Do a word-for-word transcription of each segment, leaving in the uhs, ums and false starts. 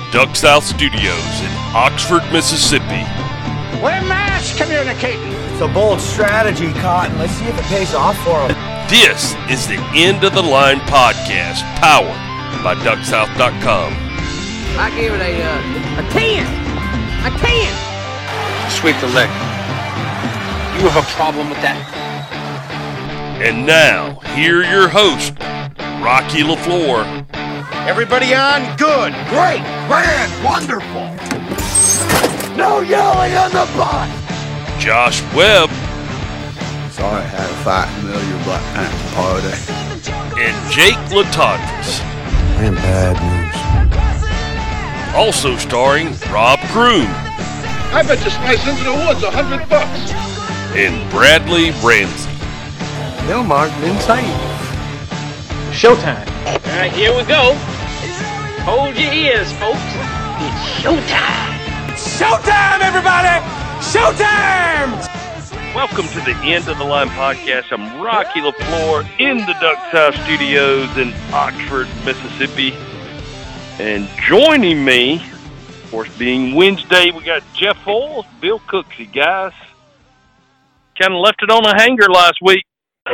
Duck South Studios in Oxford, Mississippi. We're mass communicating. It's a bold strategy, Cotton. Let's see if it pays off for them. This is the End of the Line podcast, powered by Duck South dot com. I give it a uh, a ten. A ten. Sweep the leg. You have a problem with that? And now, here your host, Rocky LaFleur. Everybody on? Good. Great. Grand. Wonderful. No yelling on the bus. Josh Webb. Sorry I had a fight in the middle of your Black Panther party. And Jake Latondras. I am bad news. Also starring Rob Kroon. I bet you slice into the woods a hundred bucks. And Bradley Ramsey. Bill Martin insane. Showtime. All right, here we go. Hold your ears, folks. It's showtime. Showtime, everybody! Showtime! Welcome to the End of the Line podcast. I'm Rocky LaFleur in the Duck South Studios in Oxford, Mississippi. And joining me, of course, being Wednesday, we got Jeff Foles, Bill Cooksey, guys. Kind of left it on a hanger last week.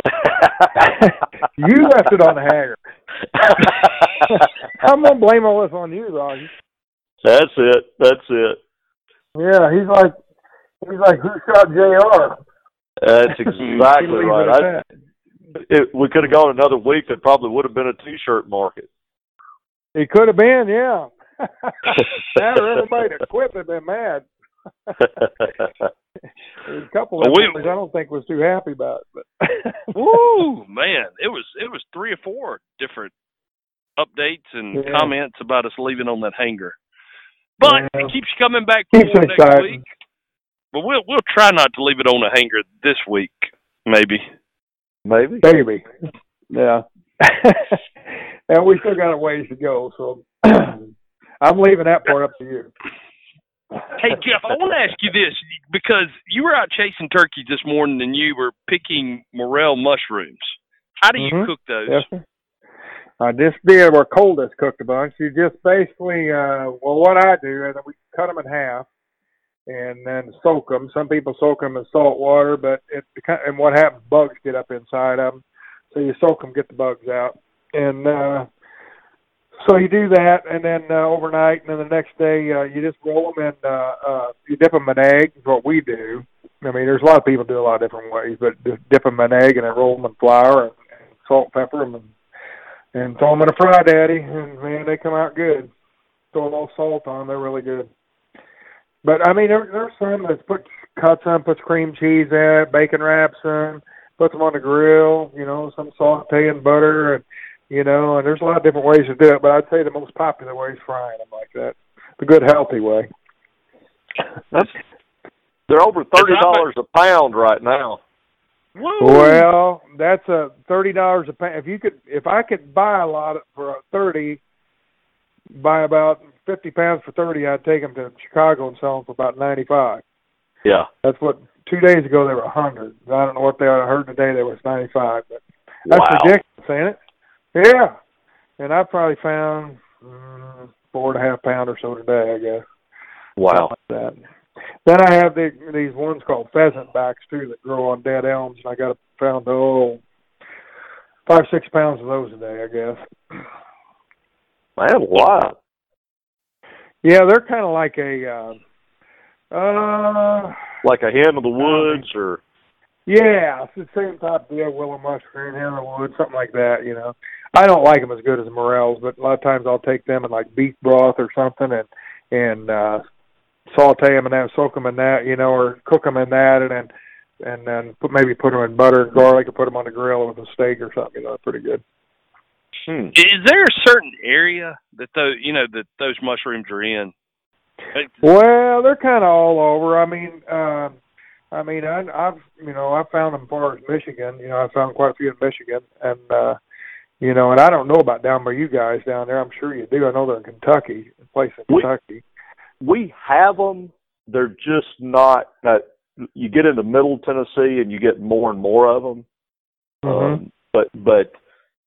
You left it on the hanger. I'm gonna blame all this on you, Rocky. That's it. That's it. Yeah, he's like, he's like, who shot J R? That's exactly right. I, it, we could have gone another week. It probably would have been a T-shirt market. It could have been, yeah. That or everybody that quit would have been mad. There's a couple of we, I don't think was too happy about it. But woo, man, it was it was three or four different updates and yeah. comments about us leaving on that hanger. But yeah. it keeps coming back Keeps for next exciting. week. But we'll we'll try not to leave it on a hanger this week, maybe. Maybe. Maybe. Yeah. And we still got a ways to go, so I'm leaving that part up to you. Hey, Jeff, I want to ask you this, because you were out chasing turkeys this morning and you were picking morel mushrooms. How do you mm-hmm. cook those? Yes, sir. I just did where Coldest cooked a bunch. You just basically, uh, well, what I do is we cut them in half and then soak them. Some people soak them in salt water, but it, and what happens, bugs get up inside of them. So you soak them, get the bugs out. And uh, so you do that, and then uh, overnight, and then the next day uh, you just roll them in, uh, uh, you dip them in egg, is what we do. I mean, there's a lot of people do a lot of different ways, but just dip them in egg and then roll them in flour and, and salt, pepper them, and, and throw them in a fry daddy, and man, they come out good. Throw a little salt on them, they're really good. But I mean, there, there's some that puts cuts on, puts cream cheese in, bacon wraps in, puts them on the grill. You know, some saute and butter, and you know, and there's a lot of different ways to do it. But I'd say the most popular way is frying them like that, the good healthy way. That's, they're over thirty dollars a pound right now. Woo. Well, that's a thirty dollars a pound. If you could, if I could buy a lot for thirty, buy about fifty pounds for thirty, I'd take them to Chicago and sell them for about ninety-five. Yeah, that's what. Two days ago they were a hundred. I don't know what they I heard today. They was ninety-five, but that's wow. ridiculous, ain't it? Yeah, and I probably found mm, four and a half pound or so today, I guess. Wow. Like that. Then I have the, these ones called pheasant backs too that grow on dead elms, and I got found oh five six pounds of those today, I guess. Man, wow. Yeah, they're kind of like a uh, uh like a hen of the woods, or yeah, it's the same type of deal, willow mushroom, hen of the woods, something like that. You know, I don't like them as good as the morels, but a lot of times I'll take them in like beef broth or something, and and uh, saute them and then soak them in that, you know, or cook them in that, and then and then put maybe put them in butter and garlic, or put them on the grill with a steak or something. You know, pretty good. Hmm. Is there a certain area that those you know that those mushrooms are in? Well, they're kind of all over. I mean, uh, I mean, I, I've you know I found them as far as Michigan. You know, I found quite a few in Michigan, and uh, you know, and I don't know about down by you guys down there. I'm sure you do. I know they're in Kentucky, a place in we, Kentucky. We have them. They're just not. Uh, you get into Middle Tennessee, and you get more and more of them. Mm-hmm. Um, but but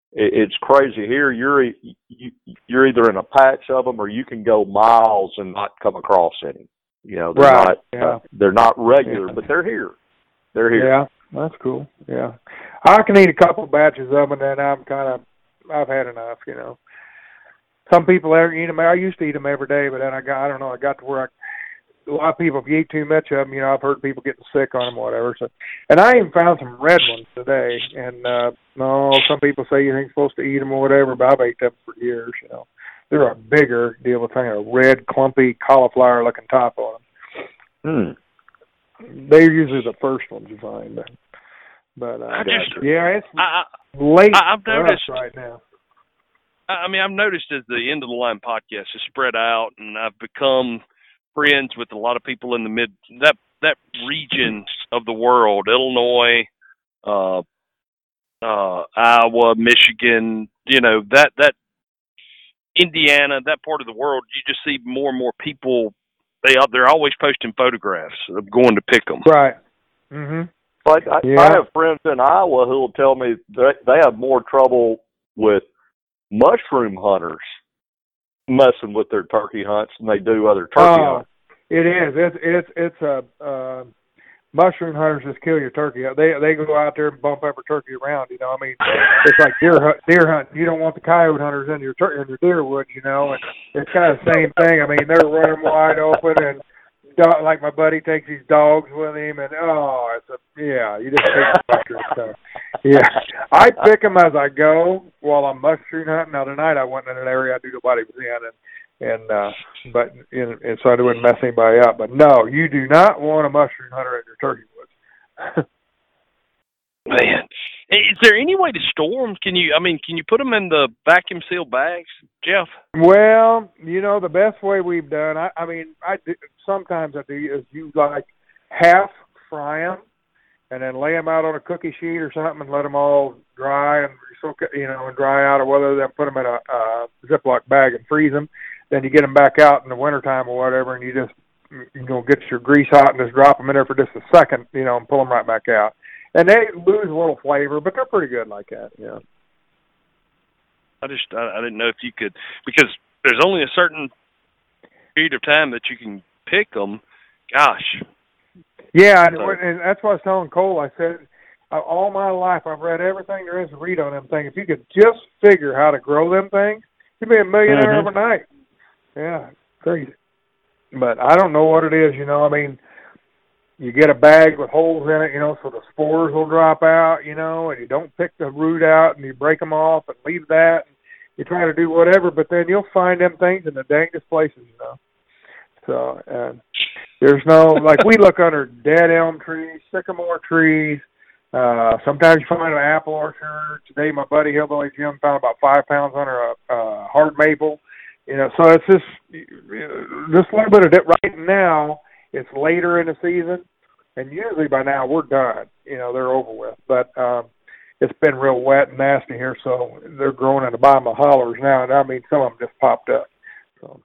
it, it's crazy here. You're you, you're either in a patch of them or you can go miles and not come across any. You know, they're right. not yeah. uh, they're not regular, yeah. but they're here. They're here. Yeah, that's cool. Yeah, I can eat a couple batches of them, and then I'm kind of I've had enough. You know, some people eat them. I used to eat them every day, but then I got I don't know. I got to where I, a lot of people, if you eat too much of them, you know, I've heard people getting sick on them, or whatever. So, and I even found some red ones today. And uh, no, some people say you ain't supposed to eat them or whatever, but I've ate them for years. You know, they're a bigger deal with kind of a red, clumpy, cauliflower-looking top on them. Hmm. They're usually the first ones you find. But, but uh, I just, yeah, it's I, late I, I've for noticed us right now. I mean, I've noticed as the End of the Line podcast has spread out, and I've become friends with a lot of people in the mid that that region of the world, Illinois, uh, uh, Iowa, Michigan, you know, that that Indiana, that part of the world. You just see more and more people. They are they're always posting photographs of going to pick them. Right. Mhm. Like I, yeah. I have friends in Iowa who will tell me that they have more trouble with mushroom hunters messing with their turkey hunts than they do other turkey oh, hunts. It is. It's it's it's a uh, mushroom hunters just kill your turkey. They they go out there and bump every turkey around. You know, I mean, it's like deer hunt, deer hunting. You don't want the coyote hunters in your tur- in your deer woods. You know, and it's kind of the same thing. I mean, they're running wide open, and dog, like my buddy takes his dogs with him, and oh, it's a yeah. You just take the mushroom stuff. Yeah, I pick them as I go while I'm mushroom hunting. Now tonight I went in an area I knew nobody was in, and. And uh, but in, and so I wouldn't mess anybody up. But no, you do not want a mushroom hunter in your turkey woods. Man, is there any way to store them? Can you? I mean, can you put them in the vacuum sealed bags, Jeff? Well, you know the best way we've done. I, I mean, I do, sometimes I do is you like half fry them and then lay them out on a cookie sheet or something and let them all dry and soak, you know, and dry out, or whether they put them in a uh, Ziploc bag and freeze them. Then you get them back out in the wintertime or whatever, and you just, you know, get your grease hot and just drop them in there for just a second, you know, and pull them right back out. And they lose a little flavor, but they're pretty good like that, you know. I just, I, I didn't know if you could, because there's only a certain period of time that you can pick them. Gosh. Yeah, and, so. and that's what I was telling Cole. I said, all my life I've read everything there is to read on them things. If you could just figure how to grow them things, you'd be a millionaire mm-hmm. overnight. Yeah, crazy. But I don't know what it is, you know. I mean, you get a bag with holes in it, you know, so the spores will drop out, you know, and you don't pick the root out and you break them off and leave that. And you try to do whatever, but then you'll find them things in the dangest places, you know. So uh, there's no, like we look under dead elm trees, sycamore trees. Uh, sometimes you find an apple orchard. Today my buddy Hillbilly Jim found about five pounds under a, a hard maple. You know, so it's just just a little bit of it. Right now, it's later in the season, and usually by now we're done. You know, they're over with. But um, it's been real wet and nasty here, so they're growing in the bottom of hollers now. And I mean, some of them just popped up. So.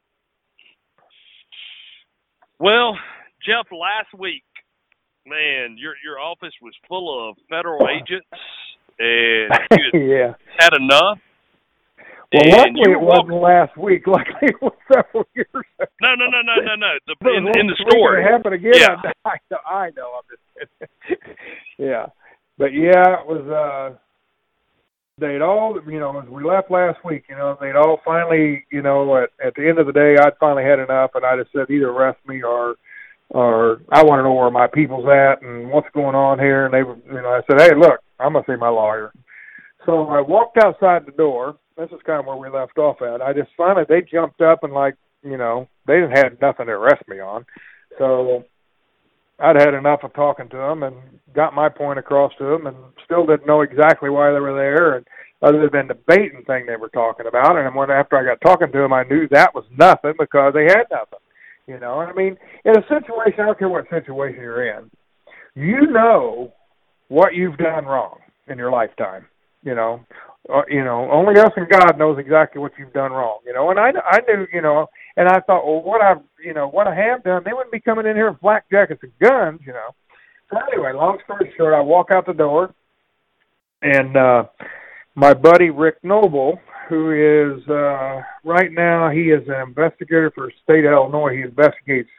Well, Jeff, last week, man, your your office was full of federal agents, and you yeah. had enough. Well, and luckily it wasn't walking... last week. Luckily it was several years ago. No, no, no, no, no, no. The, in, in the story. It happened again. Yeah. I know. I know. I'm just yeah. But, yeah, it was, uh, they'd all, you know, as we left last week, you know, they'd all finally, you know, at, at the end of the day, I'd finally had enough, and I just said either arrest me or, or I want to know where my people's at and what's going on here. And they were, you know, I said, hey, look, I'm going to see my lawyer. So I walked outside the door. This is kind of where we left off at. I just finally, they jumped up and like, you know, they didn't have nothing to arrest me on. So I'd had enough of talking to them and got my point across to them and still didn't know exactly why they were there, and other than the baiting thing they were talking about. And when after I got talking to them, I knew that was nothing because they had nothing. You know, and I mean, in a situation, I don't care what situation you're in, you know what you've done wrong in your lifetime. You know, uh, you know, only us and God knows exactly what you've done wrong. You know, and I, I knew, you know, and I thought, well, what I've, you know, what I have done, they wouldn't be coming in here with black jackets and guns, you know. So anyway, long story short, I walk out the door, and uh, my buddy Rick Noble, who is uh, right now he is an investigator for the state of Illinois. He investigates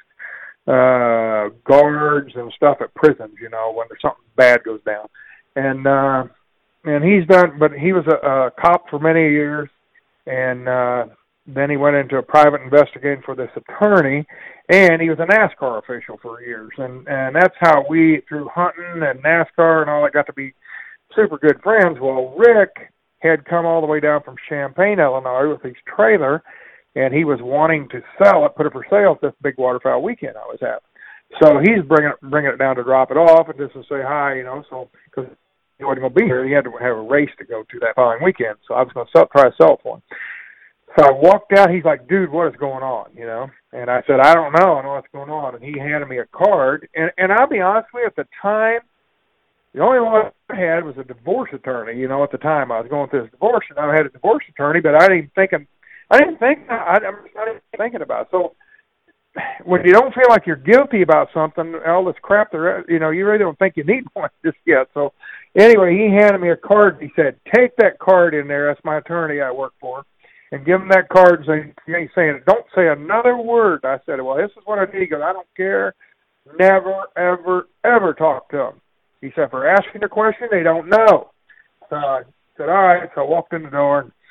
uh, guards and stuff at prisons, you know, when there's something bad goes down. And uh, and he's done, but he was a, a cop for many years, and uh, then he went into a private investigating for this attorney, and he was a NASCAR official for years. And, and that's how we, through hunting and NASCAR and all that, got to be super good friends. Well, Rick had come all the way down from Champaign, Illinois with his trailer, and he was wanting to sell it, put it for sale at this big waterfowl weekend I was at. So he's bringing it, bringing it down to drop it off and just to say hi, you know, so because he wasn't going to be here. He had to have a race to go to that following weekend, so I was going to sell, try to sell it for him. So I walked out. He's like, dude, what is going on, you know? And I said, I don't know. I know what's going on. And he handed me a card. And, and I'll be honest with you, at the time, the only one I had was a divorce attorney. You know, at the time I was going through this divorce, and I had a divorce attorney, but I didn't even think, I didn't think, I, I'm not even thinking about it. So when you don't feel like you're guilty about something, all this crap, there, you know, you really don't think you need one just yet. So anyway, he handed me a card. He said, take that card in there. That's my attorney I work for. And give him that card and say, he's saying, don't say another word. I said, well, this is what I need. He goes, I don't care. Never, ever, ever talk to them. He said, for asking a question, they don't know. So I said, all right. So I walked in the door, and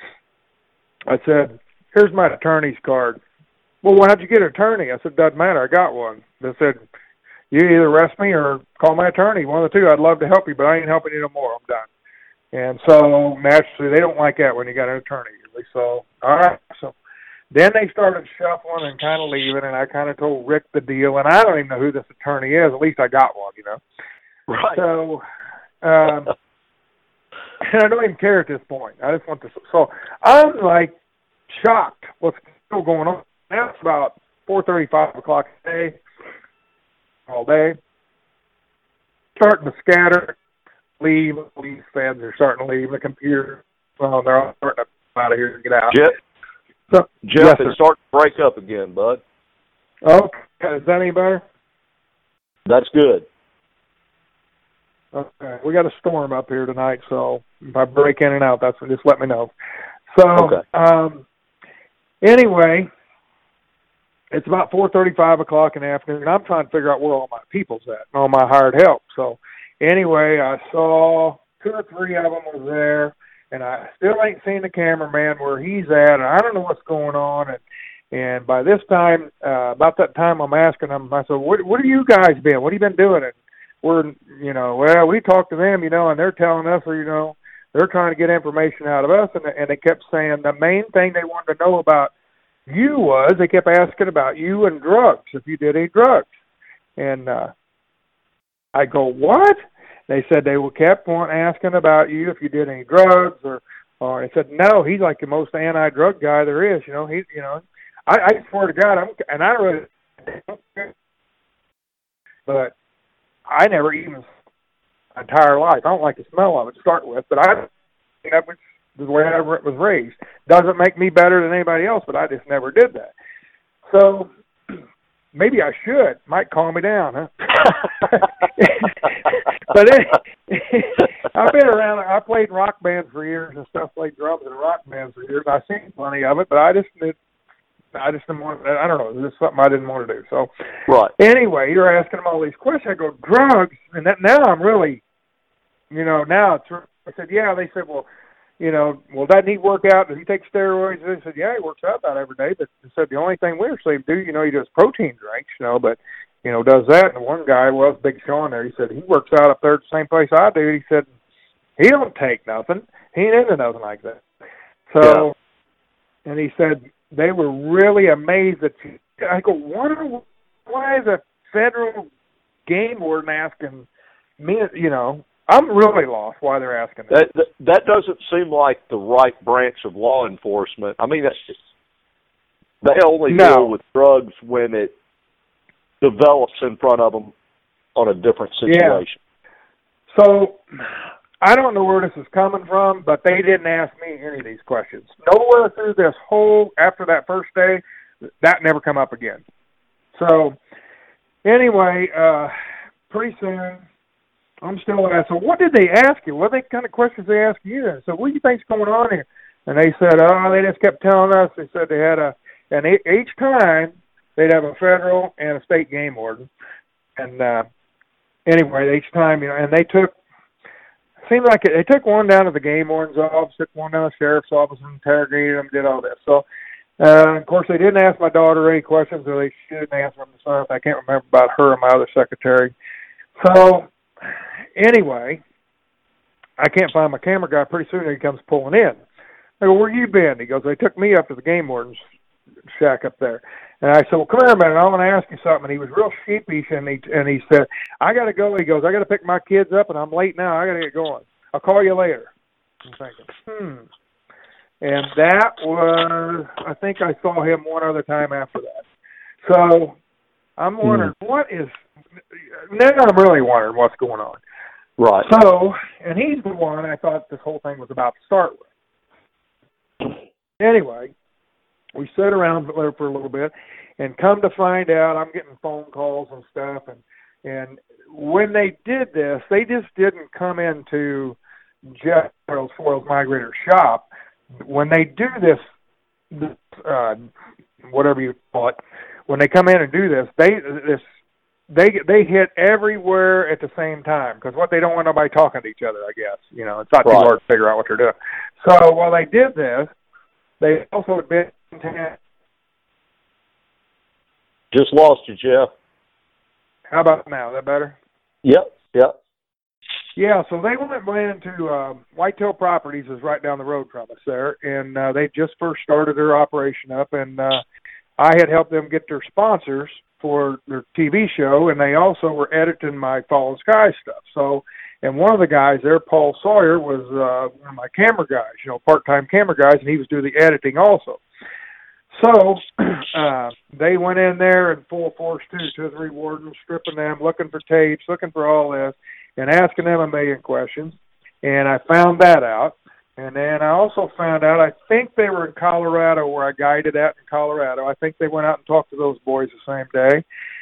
I said, here's my attorney's card. Well, why'd you get an attorney? I said, doesn't matter. I got one. They said, you either arrest me or call my attorney. One of the two. I'd love to help you, but I ain't helping you no more. I'm done. And so, naturally, they don't like that when you got an attorney. So, all right. So then they started shuffling and kind of leaving, and I kind of told Rick the deal. And I don't even know who this attorney is. At least I got one, you know. Right. So, um, and I don't even care at this point. I just want to. So I'm like shocked. What's still going on? Now it's about four thirty, five o'clock a day, all day. Starting to scatter, leave. These feds are starting to leave the computer. Well, they're all starting to out of here and get out. Jeff, so, Jeff yes, it's starting to break up again, bud. Okay, is that any better? That's good. Okay, we got a storm up here tonight, so if I break in and out, that's just let me know. So, okay. um, anyway, it's about four thirty, five o'clock in the afternoon, and I'm trying to figure out where all my people's at, all my hired help. So, anyway, I saw two or three of them was there. And I still ain't seen the cameraman where he's at, and I don't know what's going on. And and by this time, uh, about that time, I'm asking them, I said, what, what have you guys been? What have you been doing? And we're, you know, well, we talked to them, you know, and they're telling us, or, you know, they're trying to get information out of us. And, and they kept saying the main thing they wanted to know about you was they kept asking about you and drugs, if you did any drugs. And uh, I go, what? They said they were kept on asking about you if you did any drugs, or, or they said no. He's like the most anti-drug guy there is. You know, he, you know, I, I swear to God, I'm, and I really, but I never even my entire life. I don't like the smell of it to start with, but I, that was the way I was raised. Doesn't make me better than anybody else, but I just never did that. So maybe I should. Might calm me down, huh? But anyway, I've been around. I played in rock bands for years and stuff. Played drums in rock bands for years. I've seen plenty of it, but I just did. I just didn't want. I don't know. This is something I didn't want to do. So, right. Anyway, you're asking them all these questions. I go, drugs, and that now I'm really, you know, now it's. I said, yeah. They said, well, you know, well, doesn't he work out? Does he take steroids? They said, yeah, he works out about every day. But they said the only thing we see him do, you know, he does protein drinks, you know, but. You know, does that. And one guy, well, it's Big Sean there, he said, he works out up there at the same place I do. He said, he don't take nothing. He ain't into nothing like that. So, yeah. And he said, they were really amazed that you, I go, why, why is a federal game warden asking me, you know, I'm really lost why they're asking that. That, that doesn't seem like the right branch of law enforcement. I mean, that's just, they only no. deal with drugs when it develops in front of them on a different situation. Yeah. So I don't know where this is coming from, but they didn't ask me any of these questions. Nowhere through this whole, after that first day, that never come up again. So anyway, uh, pretty soon I'm still asking, so what did they ask you? What are the kind of questions they asked you? And so what do you think's going on here? And they said, oh, they just kept telling us. They said they had a, and each time they'd have a federal and a state game warden. And uh, anyway, each time, you know, and they took, seemed like it, they took one down to the game warden's office, took one down to the sheriff's office and interrogated them, did all this. So, uh, of course, they didn't ask my daughter any questions, or they shouldn't answer them. So I can't remember about her and my other secretary. So, anyway, I can't find my camera guy. Pretty soon he comes pulling in. I go, where you been? He goes, they took me up to the game warden's shack up there. And I said, well, come here a minute. I want to ask you something. And he was real sheepish, and he and he said, I got to go. He goes, I got to pick my kids up, and I'm late now. I got to get going. I'll call you later. I'm thinking, hmm. And that was, I think I saw him one other time after that. So I'm wondering, hmm. what is, then I'm really wondering what's going on. Right. So, and he's the one I thought this whole thing was about to start with. Anyway, we sat around there for a little bit, and come to find out, I'm getting phone calls and stuff, and and when they did this, they just didn't come into Jeff Foils Migrator shop. When they do this, this uh, whatever you call it, when they come in and do this, they this they they hit everywhere at the same time, because what they don't want nobody talking to each other, I guess. You know, it's not too right. hard to figure out what they're doing. So while they did this, they also had been just lost you, Jeff. How about now? Is that better? Yep, yep. Yeah, so they went went into uh, Whitetail Properties is right down the road from us there, and uh, they just first started their operation up, and uh, I had helped them get their sponsors for their T V show, and they also were editing my Fallen Sky stuff. So, and one of the guys there, Paul Sawyer, was uh, one of my camera guys, you know, part-time camera guys, and he was doing the editing also. So uh, they went in there in full force, too, two or three wardens, stripping them, looking for tapes, looking for all this, and asking them a million questions. And I found that out. And then I also found out, I think they were in Colorado, where I guided at in Colorado. I think they went out and talked to those boys the same day.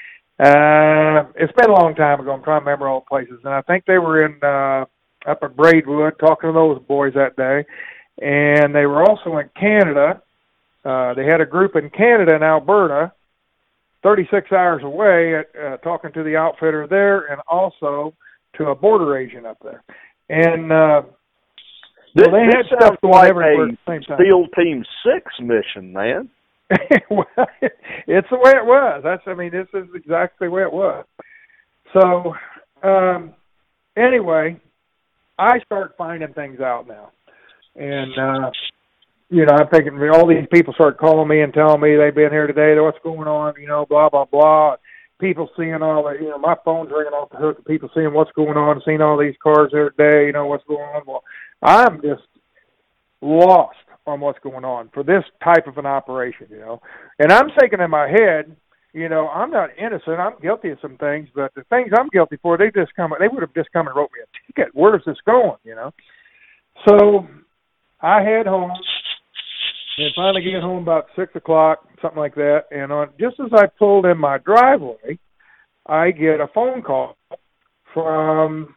Uh, it's been a long time ago. I'm trying to remember all the places. And I think they were in uh, up at Braidwood talking to those boys that day. And they were also in Canada. Uh, they had a group in Canada and Alberta, thirty-six hours away, at, uh, talking to the outfitter there, and also to a border agent up there. And uh, this, well, they this had stuff going like everywhere a at the same time. SEAL Team Six mission, man. Well, it's the way it was. That's, I mean, this is exactly the way it was. So, um, anyway, I start finding things out now, and uh, you know, I'm thinking all these people start calling me and telling me they've been here today, what's going on, you know, blah, blah, blah. People seeing all that, you know, my phone's ringing off the hook, people seeing what's going on, seeing all these cars there today, you know, what's going on. Well, I'm just lost on what's going on for this type of an operation, you know. And I'm thinking in my head, you know, I'm not innocent. I'm guilty of some things, but the things I'm guilty for, they just come, they would have just come and wrote me a ticket. Where's this going, you know? So I head home. And finally get home about six o'clock, something like that. And on, just as I pulled in my driveway, I get a phone call from,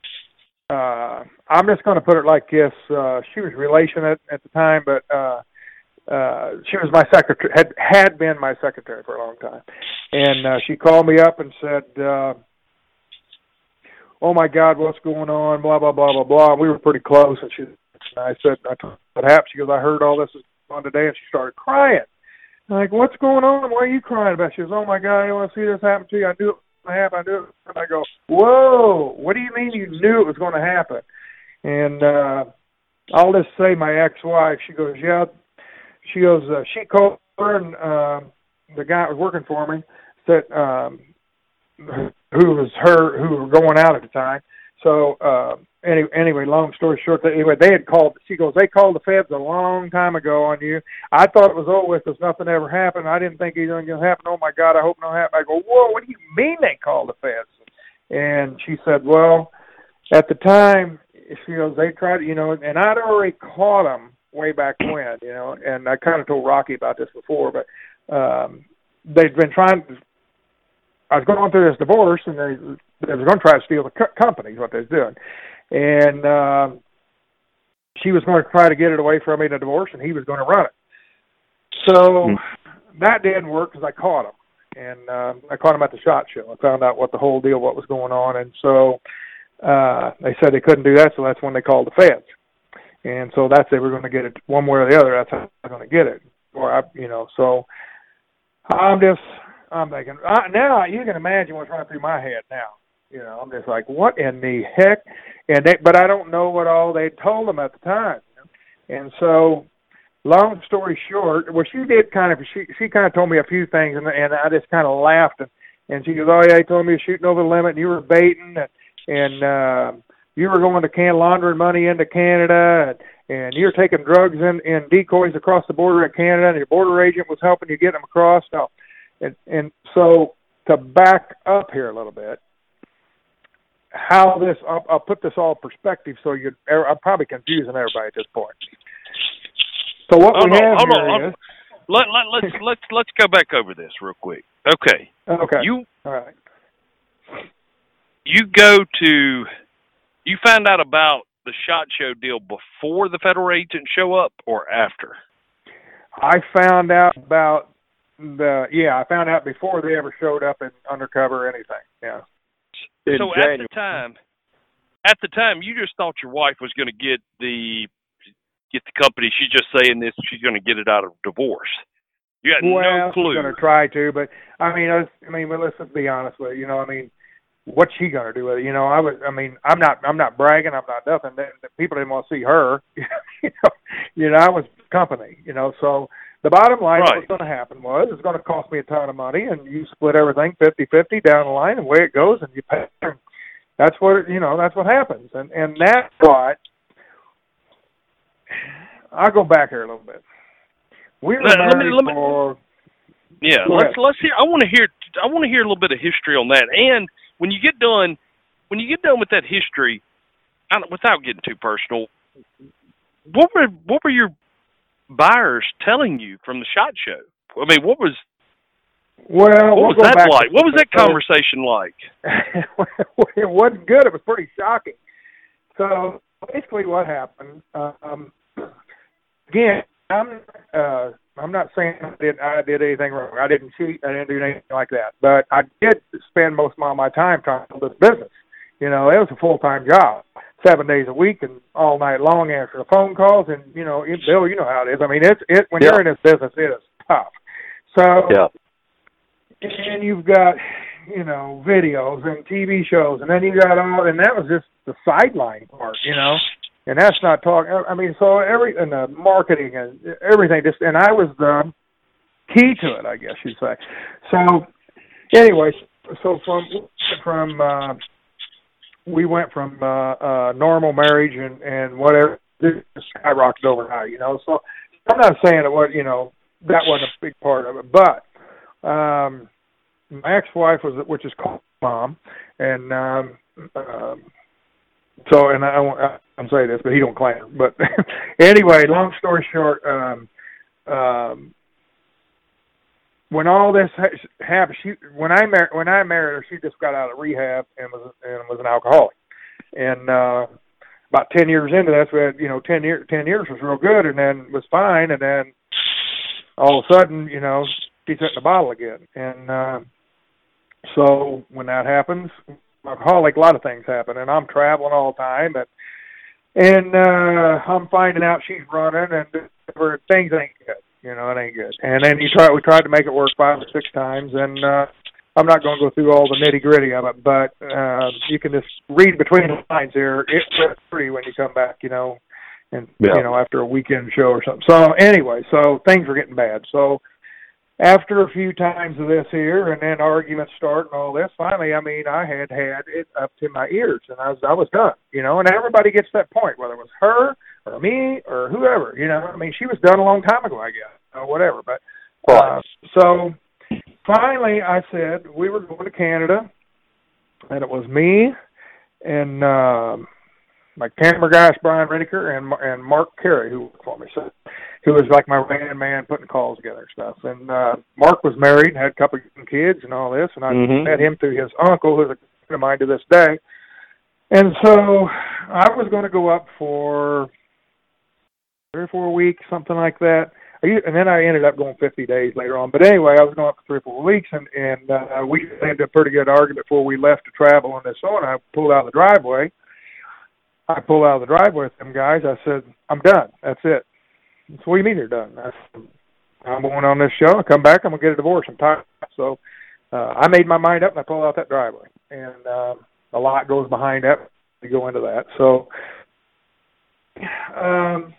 uh, I'm just going to put it like this. Uh, she was relation at, at the time, but uh, uh, she was my secretary, had, had been my secretary for a long time. And uh, she called me up and said, uh, oh, my God, what's going on, blah, blah, blah, blah, blah. We were pretty close. And she, I said, I told her what happened. She goes, I heard all this is on today, and she started crying. I'm like, what's going on? Why are you crying about it? She goes, oh my God, I don't want to see this happen to you. I knew it was going to happen. I knew it. And I go, whoa, what do you mean you knew it was going to happen? And uh, I'll just say my ex-wife, she goes, yeah. She goes, uh, she called her, and uh, the guy that was working for me said, um, who was her, who was going out at the time. So, uh, Anyway, anyway, long story short, anyway, they had called, she goes, they called the feds a long time ago on you. I thought it was over with because nothing ever happened. I didn't think anything was going to happen. Oh, my God, I hope nothing happened. I go, whoa, what do you mean they called the feds? And she said, well, at the time, she goes, they tried, you know, and I'd already caught them way back when, you know, and I kind of told Rocky about this before, but um, they'd been trying to, I was going through this divorce, and they, they were going to try to steal the co- company, is what they was doing. And uh, she was going to try to get it away from me in a divorce, and he was going to run it. So mm-hmm. that didn't work because I caught him. And uh, I caught him at the SHOT Show. I found out what the whole deal, what was going on. And so uh, they said they couldn't do that, so that's when they called the feds. And so that's, they were going to get it one way or the other. That's how they're going to get it. Or, I, you know, so I'm just, I'm thinking, I, now you can imagine what's running through my head now. You know, I'm just like, what in the heck? And they, but I don't know what all they told them at the time. And so, long story short, well, she did kind of, she she kind of told me a few things, and and I just kind of laughed. And, and she goes, oh, yeah, he told me you're shooting over the limit, and you were baiting, and, and uh, you were going to can laundering money into Canada, and, and you're taking drugs in, in decoys across the border at Canada, and your border agent was helping you get them across. No. And, and so to back up here a little bit, how this, I'll, I'll put this all in perspective so you, I'm probably confusing everybody at this point. So what hold we on, have hold here on, is... Let, let, let's, let's, let's go back over this real quick. Okay. Okay. You, all right. You go to, you find out about the SHOT Show deal before the federal agents show up or after? I found out about the, yeah, I found out before they ever showed up in undercover or anything, yeah. In so January. at the time, at the time, you just thought your wife was going to get the get the company. She's just saying this. She's going to get it out of divorce. You had well, no clue. She's going to try to, but I mean, I, was, I mean, but let's just be honest with you. You know, I mean, what's she going to do with it? You know, I was. I mean, I'm not. I'm not bragging. I'm not nothing. The, the people didn't want to see her. you know, you know, I was company. You know, so the bottom line, right. What was going to happen was it's going to cost me a ton of money, and you split everything fifty-fifty down the line, and away it goes, and you pay. That's what you know. That's what happens, and and that's what. I'll go back here a little bit. We were let, married let me, let for. Me, yeah, go let's ahead. let's hear. I want to hear. I want to hear a little bit of history on that. And when you get done, when you get done with that history, I don't, without getting too personal, what were what were your buyers telling you from the SHOT Show? I mean, what was well, what we'll was that like? What was that so, conversation like? It wasn't good. It was pretty shocking. So basically, what happened? Um, again, I'm uh, I'm not saying I did I did anything wrong. I didn't cheat. I didn't do anything like that. But I did spend most of my time trying to build this business. You know, it was a full time job, seven days a week and all night long answering the phone calls. And you know, it, Bill, you know how it is. I mean, it's it when yeah. you're in this business, it is tough. So yeah. And you've got, you know, videos and T V shows, and then you got all, and that was just the sideline part, you know, and that's not talking. I mean, so every and the marketing and everything, just and I was the key to it, I guess you'd say. So, anyways, so from from uh, we went from uh, uh, normal marriage and and whatever, this skyrocketed overnight, you know. So I'm not saying it was, you know, that wasn't a big part of it, but. Um, my ex-wife was, which is called Mom, and um, um, so, and I won't I'm saying this, but he don't claim it. But anyway, long story short, um, um, when all this ha- happened, she when I mar- when I married her, she just got out of rehab and was and was an alcoholic, and uh, about ten years into this, we had, you know, ten years ten years was real good, and then was fine, and then all of a sudden, you know. She's hitting the bottle again. And uh, so when that happens, alcoholic, a lot of things happen. And I'm traveling all the time. And, and uh, I'm finding out she's running and things ain't good. You know, it ain't good. And then you try, we tried to make it work five or six times. And uh, I'm not going to go through all the nitty-gritty of it. But uh, you can just read between the lines here. It's free when you come back, you know, and, yeah. you know, after a weekend show or something. So anyway, so things were getting bad. So, after a few times of this here, and then arguments start and all this, finally, I mean, I had had it up to my ears, and I was I was done, you know. And everybody gets to that point, whether it was her or me or whoever, you know. I mean, she was done a long time ago, I guess, or whatever. But uh, so finally, I said we were going to Canada, and it was me and uh, my camera guy, Brian Redeker, and and Mark Carey, who worked for me. So who was like my right-hand man putting calls together and stuff. And uh, Mark was married and had a couple of kids and all this, and I mm-hmm. met him through his uncle, who's a friend of mine to this day. And so I was going to go up for three or four weeks, something like that. And then I ended up going fifty days later on. But anyway, I was going up for three or four weeks, and, and uh, we had a pretty good argument before we left to travel and this on. I pulled out of the driveway. I pulled out of the driveway with them guys. I said, I'm done. That's it. So what do you mean you're done? I said, I'm going on this show. I come back, I'm going to get a divorce. I'm tired. So uh, I made my mind up, and I pulled out that driveway. And uh, a lot goes behind that to go into that. So um,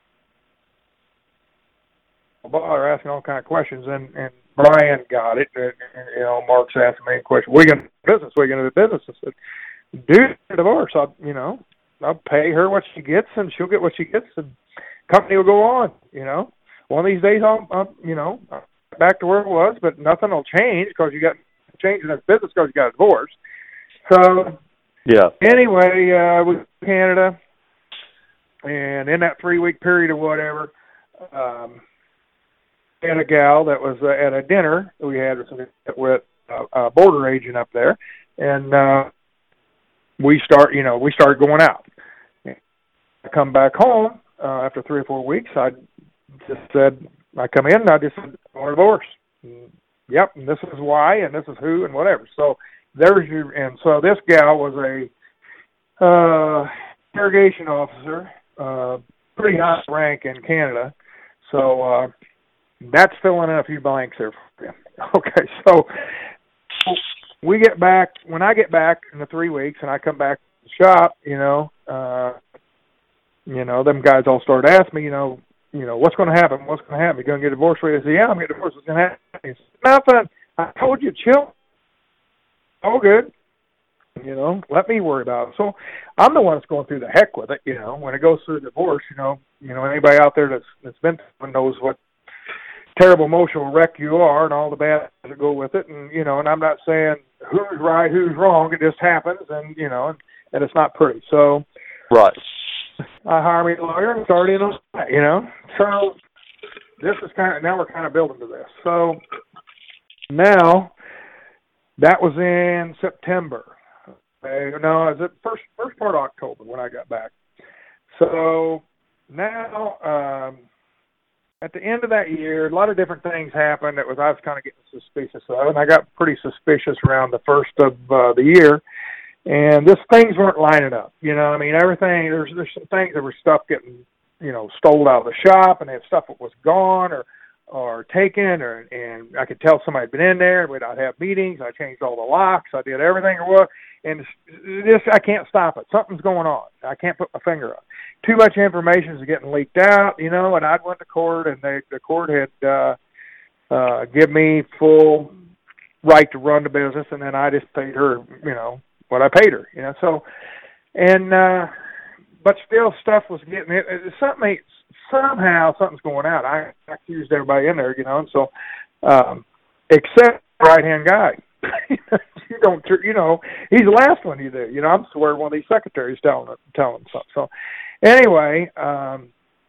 are asking all kind of questions, and, and Brian got it. And, and, you know, Mark's asking me a question. We're going to do business. We're going to do business. I said, do a divorce. I'll, you know, I'll pay her what she gets, and she'll get what she gets, and company will go on. You know, one of these days I'll, I'll you know, I'll back to where it was, but nothing will change because you got change in this business because you got a divorce. So yeah. Anyway, uh, we went to Canada, and in that three week period or whatever. Um, And a gal that was uh, at a dinner we had with a, a border agent up there, and uh, we start, you know, we started going out. I come back home uh, after three or four weeks. I just said, I come in and I just said, I want a divorce. And, yep, and this is why, and this is who, and whatever. So there's your, and so this gal was a uh, interrogation officer, uh, pretty high rank in Canada. So. Uh, That's filling in a few blanks there for you. Okay, so we get back, when I get back in the three weeks and I come back to the shop, you know, uh, you know, them guys all start asking me, you know, you know, what's going to happen? What's going to happen? You going to get divorced? I said, yeah, I'm going to get divorced. What's going to happen? He said, nothing. I told you, chill. Oh, good. You know, let me worry about it. So I'm the one that's going through the heck with it, you know, when it goes through the divorce, you know, you know, anybody out there that's, that's been through it knows what terrible emotional wreck you are and all the bad that go with it. And, you know, and I'm not saying who's right, who's wrong. It just happens, and, you know, and, and it's not pretty. So right. I hire me a lawyer and start in on that, you know. So this is kind of, now we're kind of building to this. So now that was in September. Uh, no, it was the first, first part of October when I got back. So now, um, at the end of that year, a lot of different things happened that was I was kind of getting suspicious of, and I got pretty suspicious around the first of uh, the year, and this things weren't lining up. You know, I mean, everything, there's there's some things that were stuff getting, you know, stole out of the shop, and they had stuff that was gone or or taken, or and I could tell somebody had been in there. We'd I'd have meetings. I changed all the locks. I did everything or what, and this I can't stop it. Something's going on. I can't put my finger on it. Too much information is getting leaked out, you know, and I went to court, and they, the court had uh, uh, give me full right to run the business, and then I just paid her, you know, what I paid her, you know. So, and uh, but still, stuff was getting it. it something somehow something's going out. I accused everybody in there, you know, and so um, except the right hand guy. you don't, you know, he's the last one you do. You know, I'm swearing one of these secretaries telling telling him something. So. Anyway, um,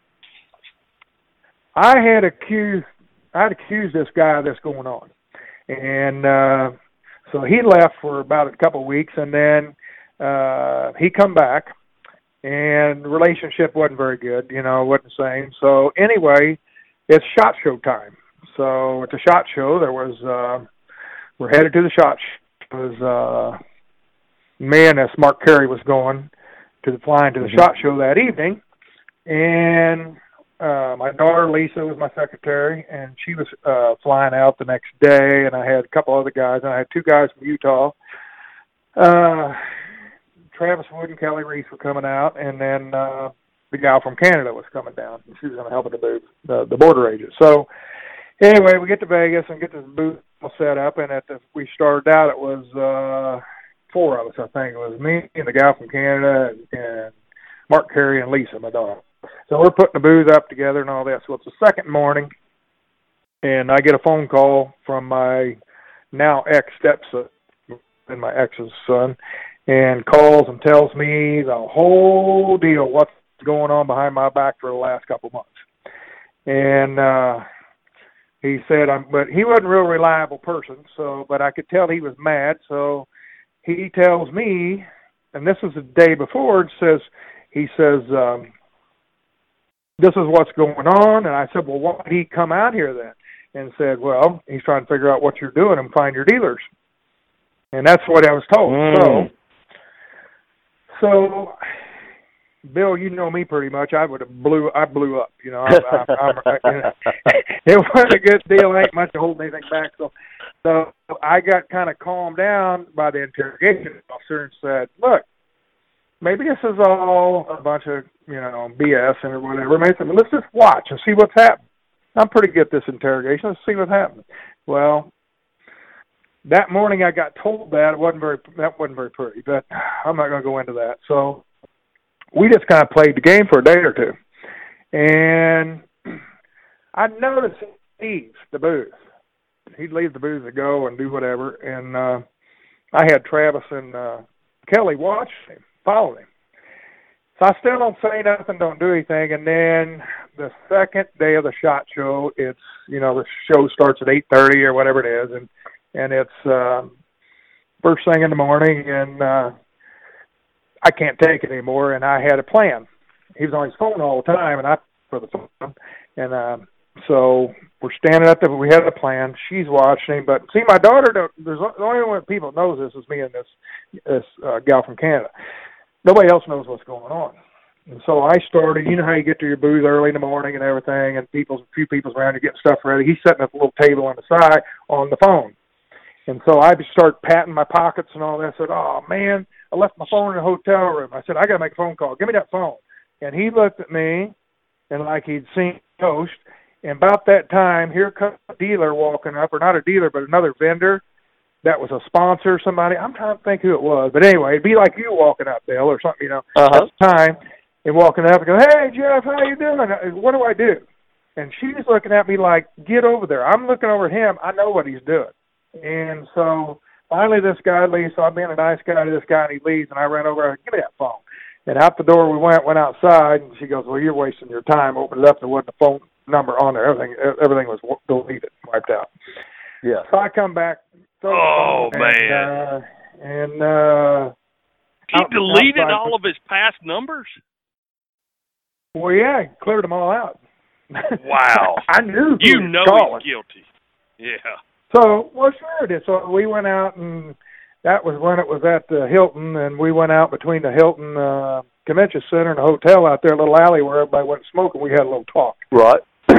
I had accused I'd accused this guy of this going on, and uh, so he left for about a couple of weeks, and then uh, he come back, and the relationship wasn't very good. You know, wasn't the same. So anyway, it's SHOT Show time. So at the SHOT Show, there was uh, we're headed to the SHOT Show. It was uh, me and this Mark Carey was going. To the flying to the mm-hmm. SHOT Show that evening, and uh, my daughter Lisa was my secretary, and she was uh, flying out the next day, and I had a couple other guys, and I had two guys from Utah. Uh, Travis Wood and Kelly Reese were coming out, and then uh, the gal from Canada was coming down, and she was going to help at the booth, the, the border agent. So anyway, we get to Vegas and get the booth all set up, and at the, we started out, it was uh, four of us, I think. It was me and the guy from Canada and, and Mark Carey and Lisa, my daughter. So we're putting the booth up together and all that. So it's the second morning, and I get a phone call from my now ex-stepson and my ex's son, and calls and tells me the whole deal, what's going on behind my back for the last couple of months. And uh, he said, um, but he wasn't a real reliable person, so, but I could tell he was mad. So he tells me, and this was the day before, and says, he says, um, this is what's going on. And I said, well, why did he come out here then? And said, well, he's trying to figure out what you're doing and find your dealers. And that's what I was told. Mm. So, so, Bill, you know me pretty much. I would have blew. I blew up. You know, I, I, I'm, I, you know it wasn't a good deal. Ain't much to hold anything back. So, so I got kind of calmed down by the interrogation officer and said, "Look, maybe this is all a bunch of you know B S or whatever. Maybe let's just watch and see what's happening. I'm pretty good at this interrogation. Let's see what's happening." Well, that morning I got told that it wasn't very that wasn't very pretty, but I'm not going to go into that. So we just kind of played the game for a day or two, and I noticed he leaves the booth. He'd leave the booth to go and do whatever, and uh, I had Travis and uh, Kelly watch him, follow him. So I still don't say nothing, don't do anything, and then the second day of the SHOT Show, it's you know the show starts at eight thirty or whatever it is, and and it's uh, first thing in the morning, and uh, I can't take it anymore, and I had a plan. He was on his phone all the time, and I for the phone, and uh, so we're standing up there. We had a plan. She's watching, but see, my daughter. Don't, there's the only one people that knows this is me and this this uh, gal from Canada. Nobody else knows what's going on. And so I started, you know how you get to your booth early in the morning and everything, and people, a few people's around, you getting stuff ready. He's setting up a little table on the side on the phone. And so I just started patting my pockets and all that. I said, oh, man, I left my phone in the hotel room. I said, I got to make a phone call. Give me that phone. And he looked at me, and like he'd seen a ghost. And about that time, here comes a dealer walking up, or not a dealer, but another vendor that was a sponsor, somebody. I'm trying to think who it was. But anyway, it'd be like you walking up, Bill, or something, you know, uh-huh. at the time. And walking up and go, hey, Jeff, how you doing? What do I do? And she's looking at me like, get over there. I'm looking over at him. I know what he's doing. And so finally this guy leaves. So I'm being a nice guy to this guy, and he leaves. And I ran over and give me that phone. And out the door we went, went outside. And she goes, well, you're wasting your time. Opened it up. There wasn't a phone number on there. Everything everything was deleted, wiped out. Yeah. So I come back. Oh, and, man. Uh, and uh, he out, deleted outside. all of his past numbers? Well, yeah, he cleared them all out. Wow. I knew he You was know calling. he's guilty. Yeah. So, well, sure it is. So we went out, and that was when it was at the Hilton, and we went out between the Hilton uh, Convention Center and the hotel out there, a little alley where everybody went smoking. We had a little talk. Right.